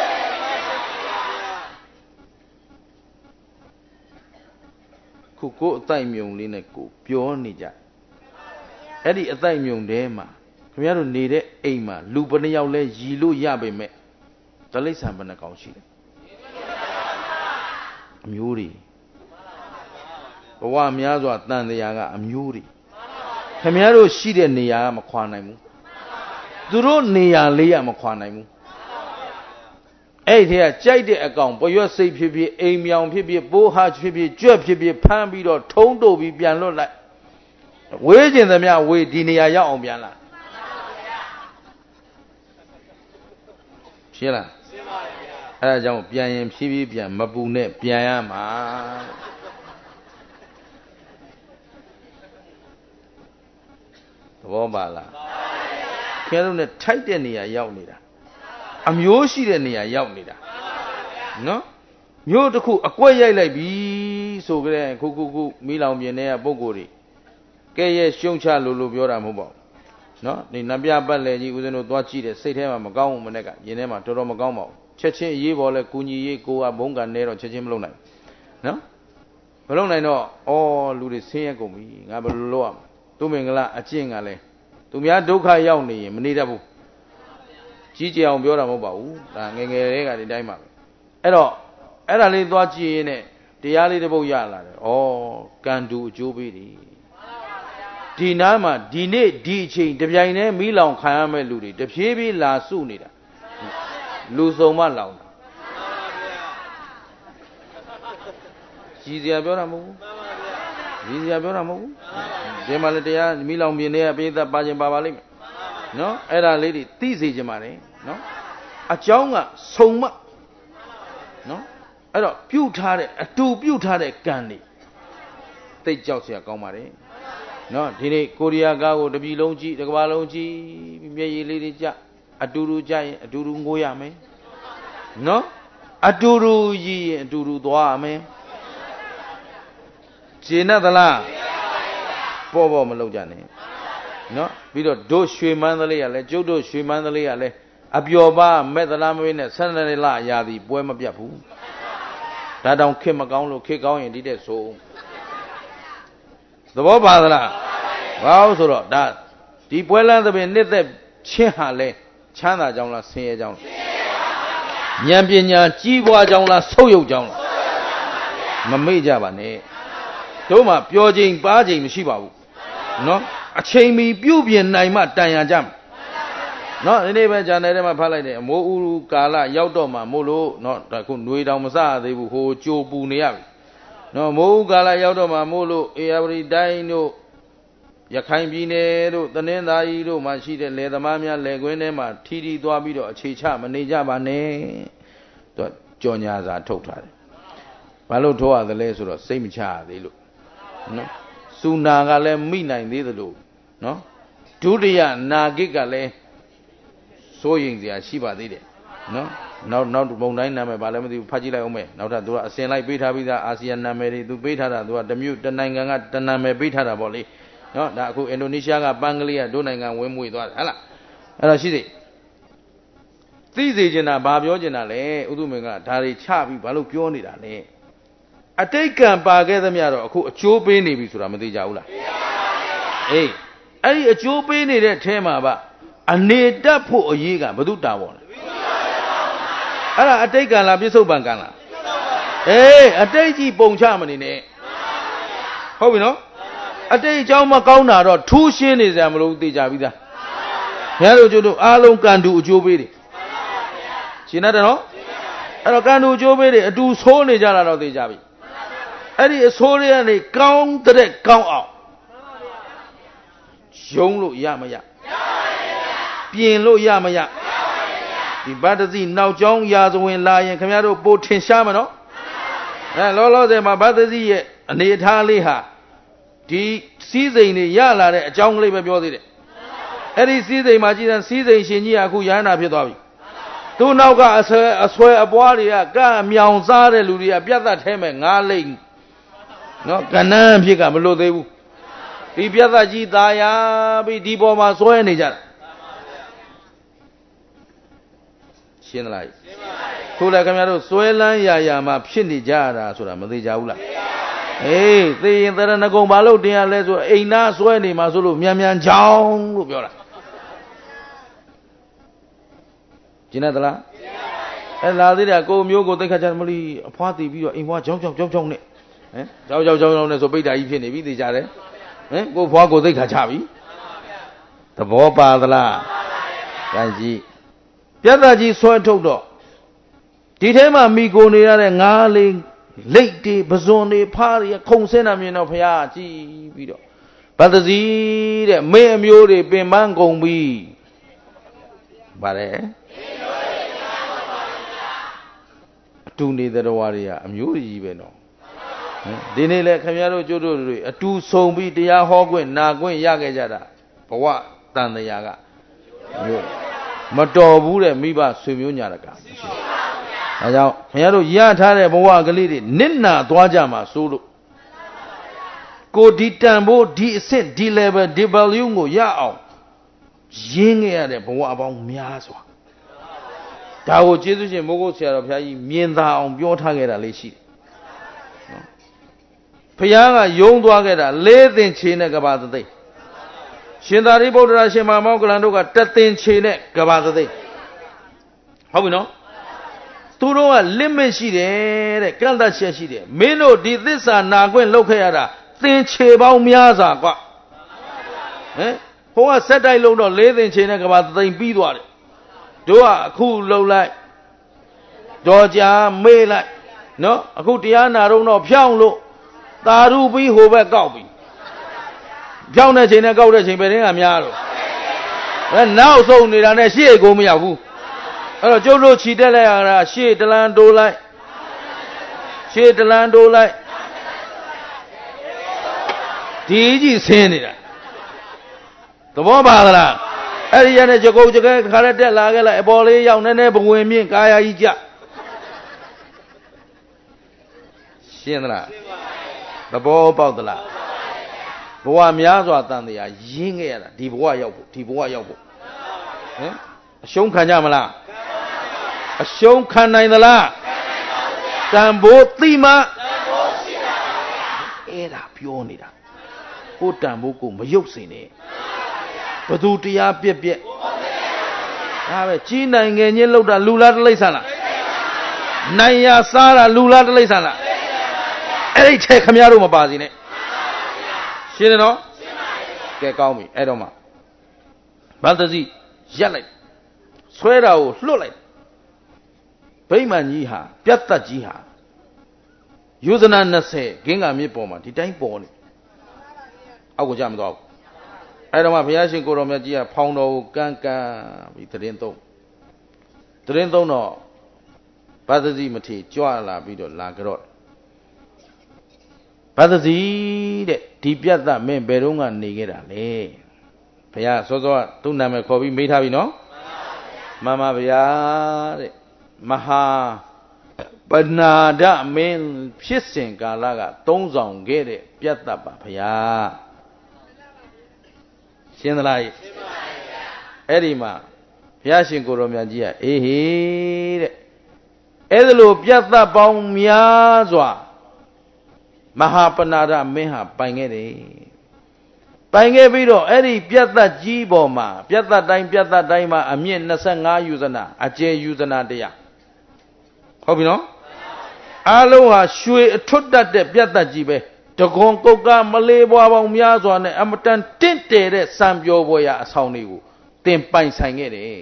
ခုကိုအတိုက်မြုံလေးနဲ့ကိုပြောနေကြအဲ့ဒီအတိုက်မြုံထဲမှာခင်ဗျားတို့နေတဲ့အိမ်မှာလူဘယ်နှယောက်လဲရည်လို့ရပေမဲ့တိရစ္ဆာန်ဘယ်နှကောင်ရှိလဲအမျိုးတွေဘဝများစွာတန်တရားကအမျိုးတွေခင်ဗျားတို့ရှိတဲ့နေရာကမခွာနိုင်ဘူးသူတို့နေရာလေးကမခွာနိုင်ဘူးအဲ့ဒီကကြိုက်တဲ့အကောင်ပရွက်စိတ်ဖြစ်ဖြစ်အိမ်မြောင်ဖြစ်ဖြစ်ပိုးဟာဖြစ်ဖြစ်ကြွက်ဖြစ်ဖြစ်ဖမ်းပြီးတော့ထုံးတုပ်ပြီးပြန်လွတ်လိုက်ဝေးကျင်သမျှဝေးဒီနေရာရောက်အောင်ပြန်လာရှင်းလားရှင်းပါပြီအဲ့ဒါကြောင့်ပြန်ရင်ဖြည်းဖြည်းပြန်မပူနဲ့ပြန်ရမှာသဘောပါလားခင်ဗျားတို့ ਨੇ ထိုက်တဲ့နေရာရောက်နေတာအမျိုးရှိတဲ့နေရာရောက်နေတာနော်မျိုးတစ်ခုအကွက်ရိုက်လိုက်ပြီဆိုကြတဲ့ခုမီးလောင်ပြင်းတဲ့ပုံကိုယ်တွေကဲရဲ့ရှုံချလို့ပြောတာမဟုတ်ပါဘူးနော်ဒီနပြပတ်လေကြီးဦးဇင်းတို့သွားကြည့်တယ်စိတ်ထဲမှာမကောင်းဘူးမနေ့ကရင်ထဲမှာတော်တော်မကောင်းပါဘူးချက်ချင်းအေးပေါ်လဲကုညီရေးကိုကဘုံကနေတော့ချက်ချင်းမလုပ်နိုင်နော်မလုပ်နိုင်တော့လူတွေဆင်းရဲကုန်ပြီငါဘယ်လိုလုပ်ရမလဲသူမင်္ဂလာအကျင့်ကလည်းသူများဒုက္ခရောက်နေရင်မနေတတ်ဘူးကြီးကြအောင်ပြောတာမဟုတ်ပါဘူးဒါငယ်ငယ်လေးကဒီတိုင်းပါပဲအဲ့တော့အဲ့ဒါလေးသွားကြည့်ရင်ねတရားလေးတစ်ပုဒ်ရလာတယ်ကံတူအကျိုးပေးတယ်ဒီနားမှာဒီနေ့ဒီအချိန်တပြိုင်တည်းမီးလောင်ခံရမဲ့လူတွေတဖြည်းဖြည်းလာစုနေတာလူစုံမလောင်တာကြီးစရာပြောတာမဟုတ်ဘူးကြီးစရာပြောတာမဟုတ်ဘူးဒီမှာလည်းတရားမီးလောင်ပြင်းတွေကပိသက်ပါခြင်းပါပါလိမ့်မယ်နော်အဲ့ဒါလေးတွေသိစေခြင်းပါတယ်နော်အကြောင်းကစုံမနော်အဲ့တော့ပြုတ်ထားတဲ့အတူပြုတ်ထားတဲ့ကံတွေသိကြောက်เสียကောင်းပါတယ်နော်ဒီနေ့ကိုရီးယားကားကိုတပြည်လုံးကြည့်တစ်ကမ္ဘာလုံးကြည့်မျက်ရည်လေးတွေကြအတူတူကြရင်အတူတူငိုရမယ်နော်အတူတူရည်ရင်အတူတူသွားရမယ်ရှင်းသလားပေါ့မလုပ်ကြနဲ့နော်ပြီးတော့တို့ရွှေမန်းသလေးကလည်းကျုပ်တို့ရွှေမန်းသလေးကလည်းအပျော်ပါမဲ့သလားမမေးနဲ့12လရာသည်ပွဲမပြတ်ဘူးဒါတောင်ခေမကောင်းလို့ခေကောင်းရင်ဒီတဲ့ဆိုသဘောပါသလားဘာလို့ဆိုတော့ဒါဒီပွဲလန်းသဘင်နှစ်သက်ချင်းဟာလဲချမ်းသာကြောင်းလားဆင်းရဲကြောင်းလားဉာဏ်ပညာကြီးပွားကြောင်းလားဆုတ်ယုတ်ကြောင်းလားမမေ့ကြပါနဲ့တို့မှပျော်ခြင်းပါခြင်းမရှိပါဘူးနော်အချိန်မီပြုပြင်နိုင်မှတန်ရကြမယ်နော်ဒီနေ့ပဲဂျာနယ်ထဲမှာဖတ်လိုက်တယ်အမိုးဥရုကာလရောက်တော့မှမို့လို့နော်ဒါခုຫນွေတောင်မစရသေးဘူးဟိုကြိုပူနေရပြီနော်မိုးဥကာလရောက်တော့မှမို့လို့အေရဝတီတိုင်းတို့ရခိုင်ပြည်နယ်တို့တနင်္သာရီတို့မှာရှိတဲ့လယ်သမားများလယ်ကွင်းထဲမှာထီသွားပြီးတော့အခြေချမနေကြပါနဲ့သူကြော်ညာစာထုတ်ထားတယ်ဘာလို့ထုတ်ရသလဲဆိုတော့စိတ်မချရသေးလို့နော်စူနာကလည်းမိနိုင်သေးသလိုနော်ဒုတိယနာဂစ်ကလည်းစိုးရိမ်စရာရှိပါသေးတယ်နော်နောက်ဘုံတိုင်းနာမည်ဘာလဲမသိဘူးဖတ်ကြည့်လိုက်အောင်မယ်နောက်ထပ်သူကအစင်လိုက်ပေးထားပြီးသားအာဆီယံနာမည်တွေသူပေးထားတာသူကတမျိုးတနိုင်ငံကတနာမည်ပေးထားတာပေါ့လေနော်ဒါအခုအင်ဒိုနီးရှားကပန်းကလေးကဒုနိုင်ငံဝင်းမွေသွားတယ်ဟဲ့လားအဲ့တော့ရှိသေးသိစေချင်တာဘာပြောချင်တာလဲဥဒုမင်ကဒါတွေချပြီးဘာလို့ပြောနေတာလဲအတိတ်ကံပါခဲ့သမျှတော့အခုအကျိုးပေးနေပြီဆိုတာမသိကြဘူးလားအေးအဲ့ဒီအကျိုးပေးနေတဲ့အဲမှာပါအနေတတ်ဖို့အရေးကဘု து တာပေါ်လဲအဲ့ဒါအတိတ်ကံလားပြစ္ဆုတ်ပံကံလားအေးအတိတ်ကြီးပုံချမနေနဲ့ဟုတ်ပြီနော်အတိတ်အကြောင်းမကောင်းတာတော့ထူးရှင်းနေစရာမလိုသိကြပြီသားဘုရားတို့ကျိုးတို့အားလုံးကံတူအကျိုးပေးတယ်ရှင်းတယ်နော်အဲ့တော့ကံတူအကျိုးပေးတယ်အတူဆိုးနေကြတာတော့သိကြပြီအဲ့ဒီအဆိုးတွေကနေကောင်းတဲ့ကောင်းအောင်ယုံလို့ရမရပြင်လို့ရမရဒီဗတ္တစီနောက်ကျောင်းရာဇဝင်လာရင်ခင်ဗျားတို့ပိုထင်ရှားမနော်လောလောဆယ်မှာဗတ္တဇိရဲ့အနေထားလေးဟာဒီစည်းစိမ်တွေရလာတဲ့အကြောင်းကလေးပဲပြောသေးတယ်အဲ့ဒီစည်းစိမ်မှာကြည်တဲ့စည်းစိမ်ရှင်ကြီးကအခုရဟန္တာဖြစ်သွားပြီသူ့နောက်ကအဆွဲအပွားတွေကကံမြောင်စားတဲ့လူတွေကပြတ်သက်ထဲမဲ့ငါးလိမ့်နော်ကဏ္ဍဖြစ်ကမလို့သေးဘူးဒီပြတ်သက်ကြီးตายာပြီးဒီပေါ်မှာစွဲနေကြတာရှင်းသလားရှင်းပါပြီထို့လည်းခင်ဗျားတို့စွဲလန်းရာမှာဖြစ်နေကြတာဆိုတာမသိကြဘူးလားအေးသိရင်တရဏဂုံဘာလို့တင်ရလဲဆိုအိမ်သားစွဲနေမှာဆိုလို့မြန်ချောင်းလို့ပြောတာကျင်တလားအဲ့လာသေးတယ်ကိုမျိုးကိုသိခါချမလို့အဖွားတည်ပြီးတော့အိမ်ဖွားကြောင်းနဲ့ကြောင်းနဲ့ဆိုပိတ်တာကြီးဖြစ်နေပြီသိကြတယ်ကိုဖွားကိုသိခါချပြီသဘောပါသလားကံကြီးပြတ်သားကြီးဆွဲထုတ်တော့ဒီထဲမှာမိကိုနေရတဲ့ငါးလိမ့်လိတ်တွေပဇွန်တွေဖားတွေခုံဆင်းတာမြင်တော့ဘုရားကြည်ပြီးတော့ဗတ္တဇီတဲ့မင်းအမျိုးတွေပင်ပန်းကုန်ပြီပါတယ်အတူနေတဲ့တော်ဝါတွေကအမျိုးကြီးပဲနော်ဒီနေ့လဲခင်ဗျားတို့ကျိုးတို့တွေအတူဆုံပြီးတရားဟောခွင့်နာခွင့်ရခဲ့ကြတာဘဝတန်တရားကမျိုးမတော်ဘူးတဲ့မိဘဆွေမျိုးညာတကမရှိဒါကြောင့်ခင်ဗျားတို့ရထားတဲ့ဘဝကလေးတွေနစ်နာသွားကြမှာစိုးလို့ကိုဒီတန်ဖို့ဒီအဆင့်ဒီ level ဒီ value ကိုရအောင်ရင်းခဲ့ရတဲ့ဘဝအပေါင်းများစွာဒါကိုကျေးဇူးရှင်မိုးကုတ်ဆရာတော်ဘုရားကြီးမြင်သာအောင်ပြောထားခဲ့တာလေးရှိတယ်နော်ဘုရားကယုံသွားခဲ့တာ၄သင်္ချေနဲ့ကဘာသသိရှင်သာရိပုတ္တရာရှင်မမောကလန်တို့ကတသင်္ချေနဲ့ကဘာသသိဟုတ်ပြီနော်သူတို့က limit ရှိတယ်တဲ့ကန့်သတ်ချက်ရှိတယ်မင်းတို့ဒီသစ္စာနာခွင့်လုပ်ခဲ့ရတာသင်္ချေပေါင်းများစွာကွဟိုကဆက်တိုက်လုံးတော့၄သင်္ချေနဲ့ကဘာသိမ့်ပြီးသွားတယ်တို့ကအခုလှုပ်လိုက်တော်ကြာမေးလိုက်နော်အခုတရားနာတော့ဖြောင်းလို့သာရုပြီးဟိုဘက်ကောက်ပြီးဖြောင်းတဲ့ချိန်နဲ့ကောက်တဲ့ချိန်ပဲတင်းကများတော့နောက်ဆုံးနေတာနဲ့ရှေ့ကိုမရောက်ဘူးအဲ့တော့ကျုပ်တို့ခြိတက်လိုက်ရတာရှေ့တလန်တိုးလိုက်ရှေ့တလန်တိုးလိုက်ဒီကြီးဆင်းနေတာသဘောပါသလားအဲ့ဒီရတဲ့ကြကုတ်ကြကဲခါရတက်လာခဲ့လိုက်အပေါ်လေးရောက်နေနေဘဝင်မြင့်ကာယကြီးကြရှင်းသလားသဘောပေါက်သလားဘဝများစွာတန်တရားရင်းခဲ့ရတာဒီဘဝရောက်ဖို့ဒီဘဝရောက်ဖို့အရှုံးခံကြမလားအရှုံးခံနိုင်သလားတန်ဖိုးသိမှအဲ့ဒါပြောနေတာကိုတန်ဖိုးကိုမရုပ်စင်နဲ့ဘသူတရားပြက်ဒါပဲကြီးနိုင်ငံချင်းလောက်တာလူလားတလိษံလားနိုင်ရစားတာလူလားတလိษံလားအဲ့ဒီထဲခမရတို့မပါစီနဲ့ရှင်းတယ်နော်ကဲကောင်းပြီအဲ့တော့မှဗတ္တဇိရက်လိုက်ဆွဲတာကိုလွတ်လိုက်ဗိမာန်ကြီးဟာပြတ်သက်ကြီးဟာယုဇနာ20ဂင်္ဂမြစ်ပေါ်မှာဒီတိုင်းပေါ်နေအောက်ကိုကြမသွားဘူးအဲ့တော့မှဘုရားရှင်ကိုတော်မြတ်ကြီးကဖောင်းတော်ကိုကန်းပြီးသတင်းသုံးတော့ဗတ္တဇိမထေရကြွလာပြီးတော့လာကြတော့ဗတ္တဇိတဲ့ဒီပြတ်သက်မင်းဘယ်တော့ကနေခဲ့တာလဲဘုရားစောစောကသူ့နာမည်ခေါ်ပြီးမေးထားပြီနော်မှန်ပါဗျာတဲ့မဟာပဏာဒမင်းဖြစ်စဉ်ကာလကသုံးဆောင်ခဲ့တဲ့ပြတ်သက်ပါဗျာရှင်းသလားရှင်းပါဗျာအဲ့ဒီမှာဘုရားရှင်ကိုရောမြတ်ကြီးကအေးဟေးတဲ့အဲ့ဒါလိုပြတ်သက်ပေါင်းများစွာမဟာပဏာဒမင်းဟာပိုင်ခဲ့တယ်ပိုင်ခဲ့ပြီးတော့အဲ့ဒီပြတ်သက်ကြီးပေါ်မှာပြတ်သက်တိုင်းမှာအမြင့်25ယူဇနာအကျယ်ယူဇနာတရားဟုတ်ပြီနော်အားလုံးဟာရွှေအထွတ်တက်တဲ့ပြတ်သက်ကြီးပဲတကွန်ကုတ်ကမလေးပွားပေါင်းများစွာနဲ့အမတန်တင့်တယ်တဲ့စံပြောပွဲရအဆောင်တွေကိုတင်ပိုင်ဆိုင်ခဲ့တယ်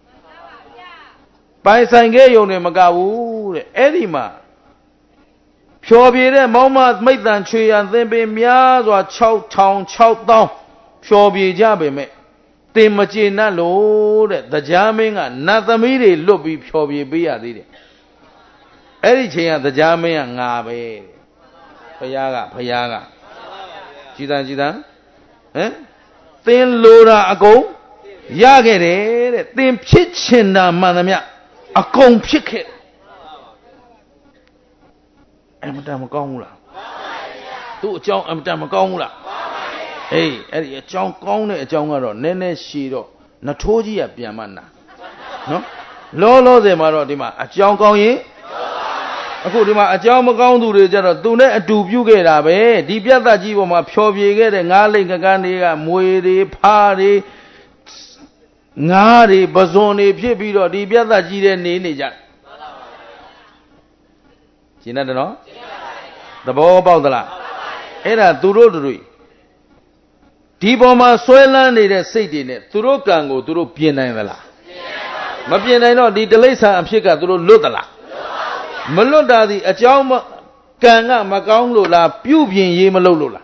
ပိုင်ဆိုင်ခဲ့ရုံနဲ့မကဘူးတဲ့အဲ့ဒီမှာဖြောပြေတဲ့မောင်းမမိတ်တန်ချွေရန်သင်ပင်များစွာ6000ဖြောပြေကြပေမဲ့တင်မကျေနပ်လို့တဲ့တရားမင်းကနတ်သမီးတွေလွတ်ပြီးဖြောပြေပေးရသေးတယ် Eri Chia the Jamia Nabe Payaga Chida eh? Then Lura ago Yagere then Pitchinda Manamia a comb picket Amadamagongla to John Amadamagongla. Hey, Eddie, a John Gone, a John Nene Shiro, Natoji a Piamana. No? Lolo de Marodima, a John Gone. A good a John Magon to the General, do not do you get up, eh? Deep Yata Jivo, my pure get and Garling, Gandhi, Muiri, Party, Nari, Bazoni, Pibiro, Deep Yata Jide, Ninja. Chinado? The ball about the la. Era Duro. Diboma Soilan is a city in it. Turo Gango, Turo Pianella. Mapiano, the Delesa and Pika Turo Lutala. Meloda, the Ajama Ganga, Magangula, Pubian Yemalula.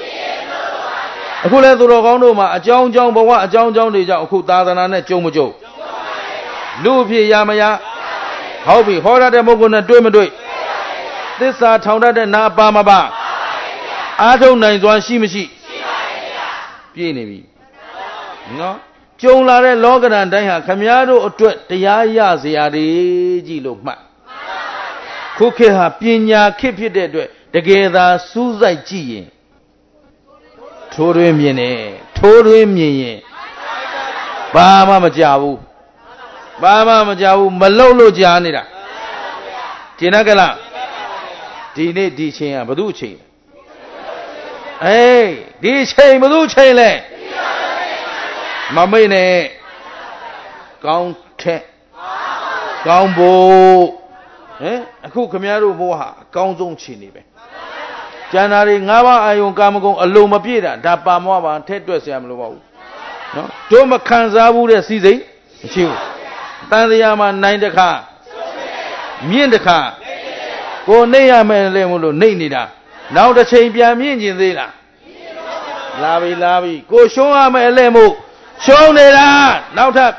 A Kula Durogondoma, a John Bawa, a John the Kutana, Jomojo. Lupi Yamaya, Hobby, Hora de Moguna Dumadu. This are Tonda de Nabama. I don't know one Shimashi. No? Joan Lare Logan and Daya, Camiado or Twit, the Yaya, the Adi Giloma. Cookha, Pina, keep you dead, together, Susa G. Torumiene, Bama Majawu, Malolo Janida. Tinagala, Dine Dichia, Baduchi. Hey, this hey, Maduchele. Mamine, Count Gambo, eh? A cook Camaro Boha, Count on Chini. Janari Nava Ayon Gamagon, Aloma Pira, Dapamova, Tedros Yamlo. No, Toma Kanzabu, the Caesar, Chiu, Tandiama, 9 the car, Mien the car, Go Neaman Lemulo, Nainida. Now the champion means in there. Lavi, go show him a lemo. Show me that. Now tap.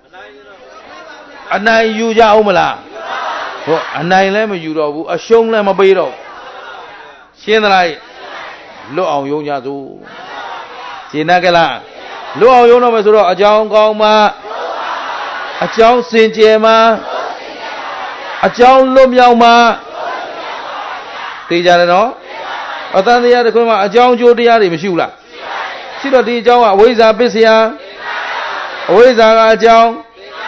A nine you Yaumala. A nine lemon you do. A show them a beetle. Shenai. Look on Yonazu. Sinagala. Look on Yonazu. A John Goma. A John Saint Jema. A John Lumyama. Tijano. A Tandia the Kuma, a John Jodia, Mishula. See the Dijon, where is our Bissia? Where is our John?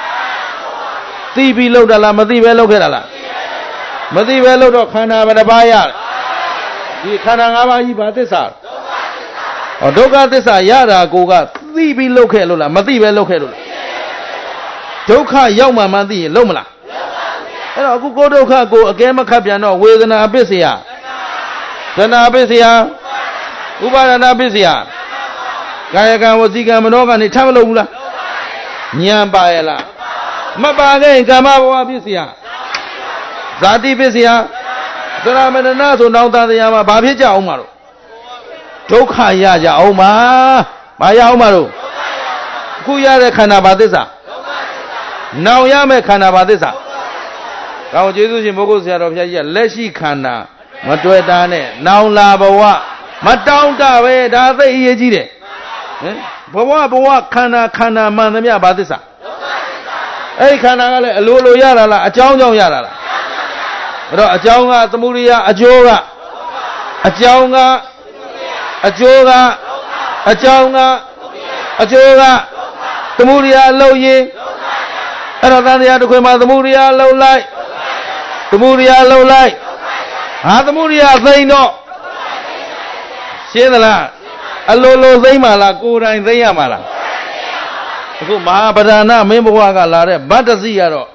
Tibi Lodala, Madiva Locala. Madiva Lodokana, Badabaya. The Kananga Ibatesa. Or Doga Desa, Yara, Goga, Tibi Locala, Madiva Locala. Doka Yoma Madi, Lomala. And I could go Doka, go again, Macapiano, with an Abyssia. The Nabisia, Ubana Nabisia, Gayaga was the Gamanoga and the Tamalula, Nyambaela, Mabaga and Gamawa Bisia, Zati Bisia, the Ramananazo, now that the Yama Babija Omaro, Toka Yaja Oma, Maya Omaro, Kuyare Kanabadesa, now Yame Kanabadesa. Now Jesus in Bogosia of Yaya, Leshi Kana. Matuetane, now Labawa, Mataunta, where does they eat it? Bawa, Kana, Manamia Badisa. Hey, Kana, Lulu Yara, a John Yara. A Jonga, the Muria, a Joga, a Jonga, a Joga, a Jonga, a Joga, the Muria, low ye, and Adania to come out the Muria, low light, the Muria, low light. Adamuria, they know. Shedala, a lolo, they mala, good and they amala. Mahabadana, Memboaga, Lare, Bataziaro.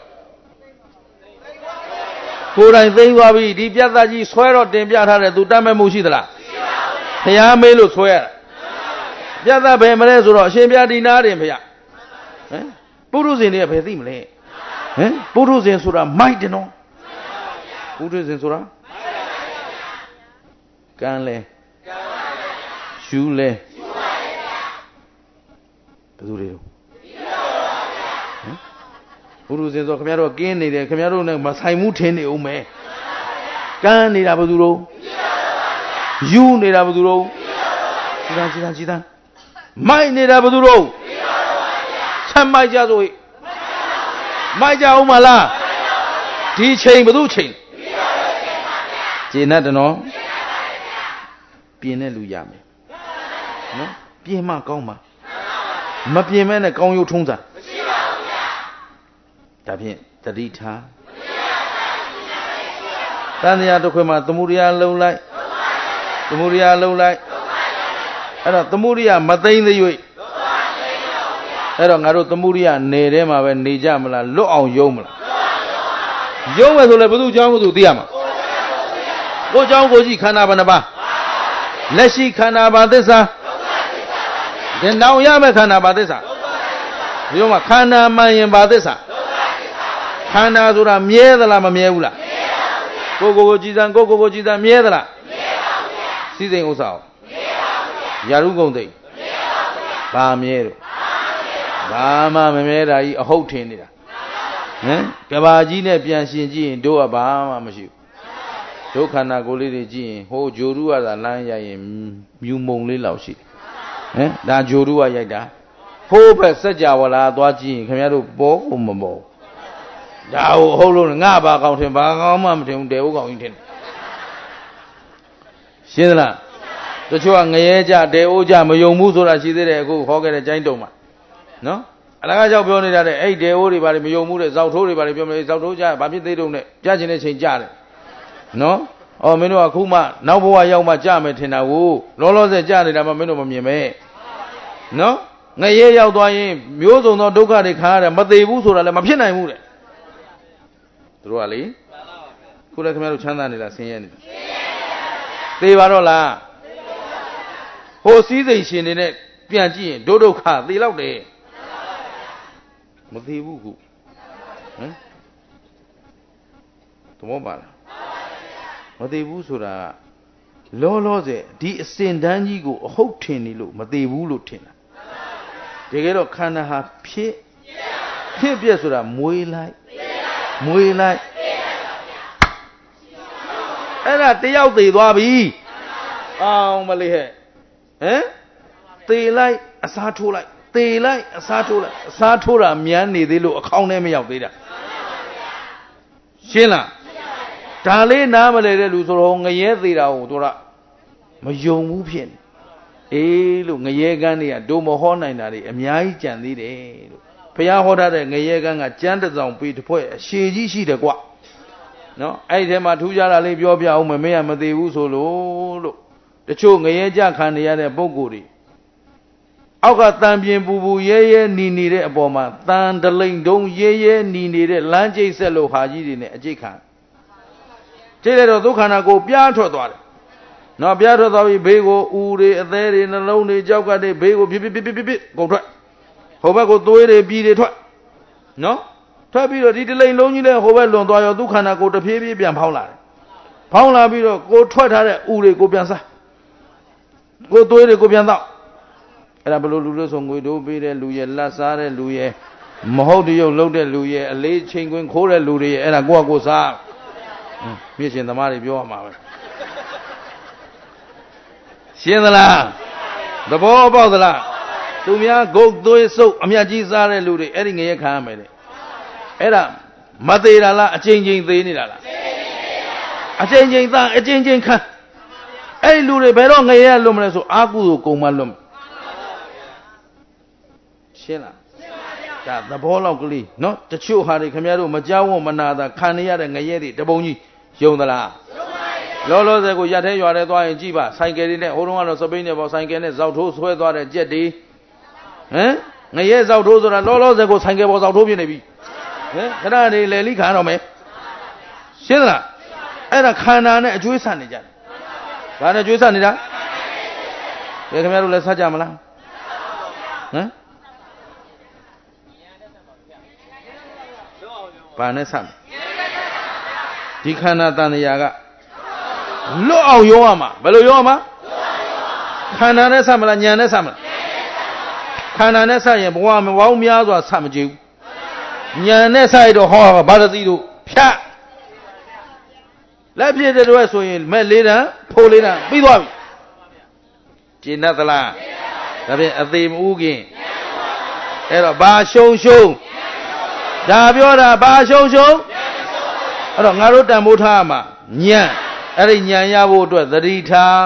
Good and they will be deep Yataji, swear or Dembiata, Dutame Mushidala. Hayamelu swear. Yata Bemerezuro, Shemia Dinarim here. Purus in here, Petimle. Purus in Sura, might know. Purus in Sura. Canle, Shule, Pedureo. Who is the Camaro again? The Camaro Masai Mutene, Ume. 干你那不读喽，有你那不读喽，鸡蛋，买你那不读喽，才买家做的，买家好嘛啦，提钱不读钱，这那的喏，变那路亚没，喏，变嘛高嘛，没变嘛那高有冲着，大片这里差。但是呀，都快嘛，သမုဒိယလုံးလိုက်သမုဒိယလုံးလိုက်အဲ့တော့သမုဒိယမသိမ့်သေး၍အဲ့တော့ငါတို့သမုဒိယနေထဲမှာပဲနေကြမလားလွတ်အောင်ယုံမလားယုံမယ်ဆိုလည်းဘုသူ့เจ้าကိုသူသိရမှာကိုเจ้าကိုကြည့်ခန္ဓာဘယ်နှပါလက်ရှိခန္ဓာဘာသစ္စာဒီနောက်ရမယ့်ခန္ဓာဘာသစ္စာဒီတော့မှခန္ဓာမှန်ရင်ဘာသစ္စာခန္ဓာဆိုတာမြဲသလားမမြဲဘူးလားကိုကြည်စံကိုကြည်စံမြဲသလားမြဲပါဗျာစီစိန်ဥစ္စာမြဲပါဗျာယာရုကုန်သိမြဲပါဗျာဘာမြဲတော့ဘာမှမမြဲတာကြီးအဟုတ်ထင်နေတာဟမ်ကဘာကြီးနဲ့ပြန်ရှင်ကြည့်ရင်တို့ကဘာမှမရှိဘူးဒုက္ခနာကိုလေးတွေကြည့်ရင်ဟိုဂျိုရုကသာလမ်းရိုက်ရင်မြူမုံလေးလောက်ရှိဟမ်ဒါဂျိုရုကရိုက်တာဟိုးဘက်စัจ java လာသွားကြည့်ရင်ခင်ဗျားတို့ပေါ်ဖို့မပေါ်ဒါဟုတ်လို့ငါဘာကောင်းထင်ဘာကောင်းမှမထင်ဘူးတဲဟုတ်ကောင်းကြီးထင်တယ်ရှင်းသလားတချို့ကငရဲကြတဲအိုးကြမယုံဘူးဆိုတာရှိသေးတယ်အခုဟောခဲ့တဲ့ကျိုင်းတုံမှာနော်အလကားကြောက်ပြောနေတာတဲ့အဲ့တဲအိုးတွေဘာတွေမယုံဘူးတဲ့ဇောက်ထိုးတွေဘာတွေပြောမလဲဇောက်ထိုးကြဘာဖြစ်သေးတုံနဲ့ကြားချင်တဲ့ချိန်ကြားတယ်နော်အော်မင်းတို့ကခုမှနောက်ဘဝရောက်မှကြားမယ်ထင်တာကိုလောလောဆယ်ကြားနေတာမှမင်းတို့မမြင်မဲနော်ငရဲရောက်သွားရင်မျိုးစုံသောဒုက္ခတွေခံရတယ်မသေးဘူးဆိုတာလည်းမဖြစ်နိုင်ဘူးတဲ့သူတို့ကလေခုလည်းခင်ဗျားတို့ချမ်းသာနေလားဆင်းရဲနေလားသေပါတော့လားဟိုစည်းစိမ်ရှင်တွေနဲ့ပြန်ကြည့်ရင်ဒုဒုက္ခသေလောက်တယ်မသေဘူးခုဟမ်သဘောပါလားမသေဘူးဆိုတာလောလောဆယ်ဒီအစဉ်တန်းကြီးကိုအဟုတ်ထင်နေလို့မသေဘူးလို့ထင်တာတကယ်တော့ခန္ဓာဟာဖြစ်ပြက်ဆိုတာမွေးလိုက်အဲ့ဒါတယောက်သေသွားပြီအောင်မလေးဟဲ့ဟမ်သေလိုက်အစားထိုးလိုက်သေလိုက်အစားထိုးလိုက်အစားထိုးတာမြန်းနေသေးလို့အခေါင်းထဲမရောက်သေးတာရှင်းလားဒါလေးနားမလဲတဲ့လူဆိုတော့ငရဲသေးတာကိုတို့ကမယုံဘူးဖြစ်နေအေးလို့ငရဲကန်းတွေကဒုမဟောနိုင်တာတွေအများကြီးကြံသေးတယ်လို့ဘုရားဟောထားတဲ့ငရဲကန်းကကျမ်းတစ်စောင်ပြီးတစ်ဖွဲ့အရှည်ကြီးရှိတယ်ကွနော်အဲ့ဒီထဲမှာထူးခြားတာလေးပြောပြအောင်မင်းကမသေးဘူးဆိုလို့တချို့ငရဲကြခံနေရတဲ့ပုဂ္ဂိုလ်တွေအောက်ကတန်ပြင်ပူပူရဲနီနေတဲ့အပေါ်မှာတန်တလိန်တုံးရဲနီနေတဲ့လမ်းကျိတ်ဆက်လို့ဟာကြီးတွေနဲ့အကျိတ်ခံကျိတ်လိုက်တော့ဒုက္ခနာကိုပြားထွက်သွားတယ်နော်ပြားထွက်သွားပြီးဘေးကိုဦးတွေအသေးတွေနှလုံးတွေကြောက်ကတွေဘေးကိုပြကုန်ထွက်ဟိုဘက်ကိုသွေးတွေပြည်တွေထွက်နော်ထွက်ပြီးတော့ဒီတလိန်လုံးကြီးနဲ့ဟိုဘက်လွန်သွားရောဒုက္ခနာကိုတဖြည်းဖြည်းပြန်ဖောင်းလာတယ်ဖောင်းလာပြီးတော့ကိုထွက်ထားတဲ့ဦးတွေကိုပြန်စားကိုသွေးတွေကိုပြန်တော့အဲ့ဒါဘလို့လူလို့ဆိုငွေတို့ပေးတဲ့လူရဲ့လက်စားတဲ့လူရဲ့မဟုတ်တရုပ်လုပ်တဲ့လူရဲ့အလေးချိန်ခွင်ခိုးတဲ့လူတွေရဲ့အဲ့ဒါကိုစားမြင့်ရှင်သမားတွေပြောရမှာပဲရှင်းသလားသဘောပေါက်သလားသူများဂုတ်သွေးစုပ်အမြတ်ကြီးစားတဲ့လူတွေအဲ့ဒီငရဲခံရမယ်တဲ့အဲ့ဒါမသေးတာလားအချိန်ချင်းသေးနေတာလားအချိန်ချင်းသားအချိန်ချင်းခံအဲ့ဒီလူတွေဘယ်တော့ငရဲလွတ်မလဲဆိုအာကုသို့ကုန်မှလွတ်ရှင်းလားဒါသဘောလောက်ကလေးနော်တချို့ဟာတွေခင်ဗျားတို့မကြောက်ဝမနာတာခံနေရတဲ့ငရဲတွေတပုံကြီးယုံသလားလောလောဆယ်ကိုရက်ထဲရွာထဲသွားရင်ကြည့်ပါဆိုင်ကယ်တွေနဲ့ဟိုတုန်းကတော့စပိန်နဲ့ပေါ့ဆိုင်ကယ်နဲ့ဇောက်ထိုးဆွဲသွားတဲ့ကြက်တွေဟမ်ငရဲဇောက်ထိုးဆိုတာလောလောဆယ်ကိုဆိုင်ကယ်ပေါ်ဇောက်ထိုးပြနေပြီဟမ်ခဏနေလေလိခံတော့မယ်ရှင်းသလားအဲ့ဒါခန္ဓာနဲ့အကျွေးဆန်နေကြတယ်ဘာနဲ့ကျွေးဆန်နေတာဘယ်ခင်ဗျားတို့လည်းဆက်ကြမလားဟမ်ဘာနဲ့ဆက်ဒီခန္ဓာတန်ရာကလွတ်အောင်ရောရမှာဘယ်လိုရောရမှာခန္ဓာနဲ့ဆက်မလားဉာဏ်နဲ့ဆက်မလားခန္ဓာနဲ့ဆက်ရင်ဘဝမဝောင်းများစွာဆက်မကြည့်ဘူးဉာဏ်နဲ့ဆက်ရတော့ဟောဘာသတိတို့ဖြတ်လက်ဖြစ်တဲ့အတွက်ဆိုရင်မဲ့လေးတန်းဖိုးလေးတန်းပြီးသွားပြီကျင့်တတ်သလားဒါဖြင့်အသေးမဥခင်အဲ့တော့ဘာရှုံရှုံဒါပြောတာဘာရှုံရှုံအဲ့တော့ငါတို့တန်ဖိုးထားမှာညံ့အဲ့ဒီညံရဖို့အတွက်သတိထား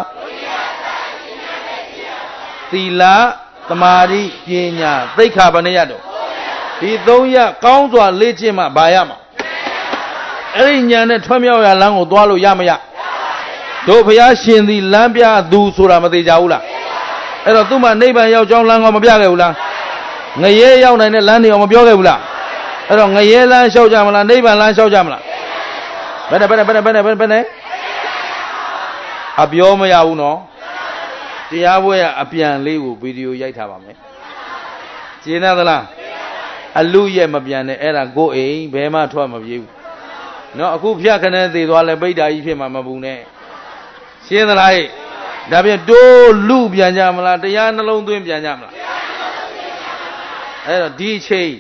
သီလသမာဓိပညာသိက္ခာပဏိယတော့ဒီ3ရပ်ကောင်းစွာလေ့ကျင့်မှဘာရမှာအဲ့ဒီညံနဲ့ထွံ့မြောက်ရလမ်းကိုသွားလို့ရမရတို့ဘုရားရှင်သည်လမ်းပြသူဆိုတာမသေးကြဘူးလားအဲ့တော့သူ့မှာနိဗ္ဗာန်ရောက်ကြောင်းလမ်းကောမပြခဲ့ဘူးလားငရဲရောက်နိုင်တဲ့လမ်းတွေအောင်မပြောခဲ့ဘူးလားအဲ့တော့ငရဲလမ်းလျှောက်ကြမလားနိဗ္ဗာန်လမ်းလျှောက်ကြမလားဘယ်နဲ့အပြောမရဘူးနော်တရားပွဲရအပြန်လေးကိုဗီဒီယိုရိုက်ထားပါမယ်ရှင်းသလားအလူရဲ့မပြန်နဲ့အဲ့ဒါကိုအိမ်ဘယ်မှထွက်မပြေးဘူးနော်အခုဖြတ်ခနဲ့သေးသွားလဲပိဋ္ဌာကြီးဖြစ်မှာမဘူးနဲ့ရှင်းသလားဟဲ့ဒါပြန်တိုးလူပြန်ကြမလားတရားနှလုံးသွင်းပြန်ကြမလားအဲ့တော့ဒီချိန်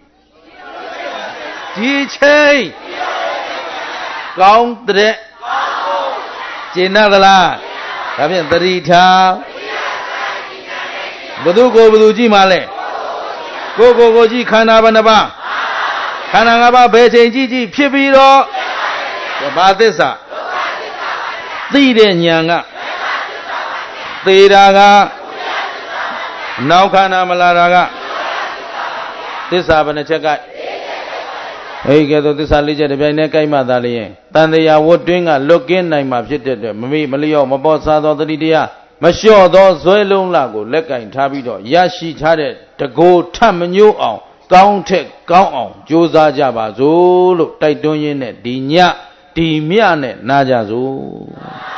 ကောင်းတဲ့ကျင့်သလားဒါဖြင့်သတိထားဘသူကိုဘသူကြည့်မှလဲကိုကြည့်ခန္ဓာဘယ်နှပါးခန္ဓာ၅ပါးဘယ်ချိန်ကြည့်ဖြစ်ပြီးတော့ဘာသစ္စာသိတဲ့ဉာဏ်ကသေတာကနောက်ခန္ဓာမလာတာကသစ္စာဘယ်နှချက်ကအဲ့ကဲတော့သစ္စာ၄ချက်တစ်ပြိုင်တည်းကြိုက်မှသာလျင်တန်တရားဝတ်တွင်းကလွတ်ကင်းနိုင်မှာဖြစ်တဲ့အတွက်မမေ့မလျော့မပေါ်စားသောတတိတရားမလျှော့သောဇွဲလုံးလကိုလက်ကင်ထားပြီးတော့ရရှိထားတဲ့တကိုယ်ထပ်မညို့အောင်ကောင်းထက်ကောင်းအောင်ကြိုးစားကြပါစို့လို့တိုက်တွန်းရင်းနဲ့ဒီညဒီမြနဲ့နာကြစို့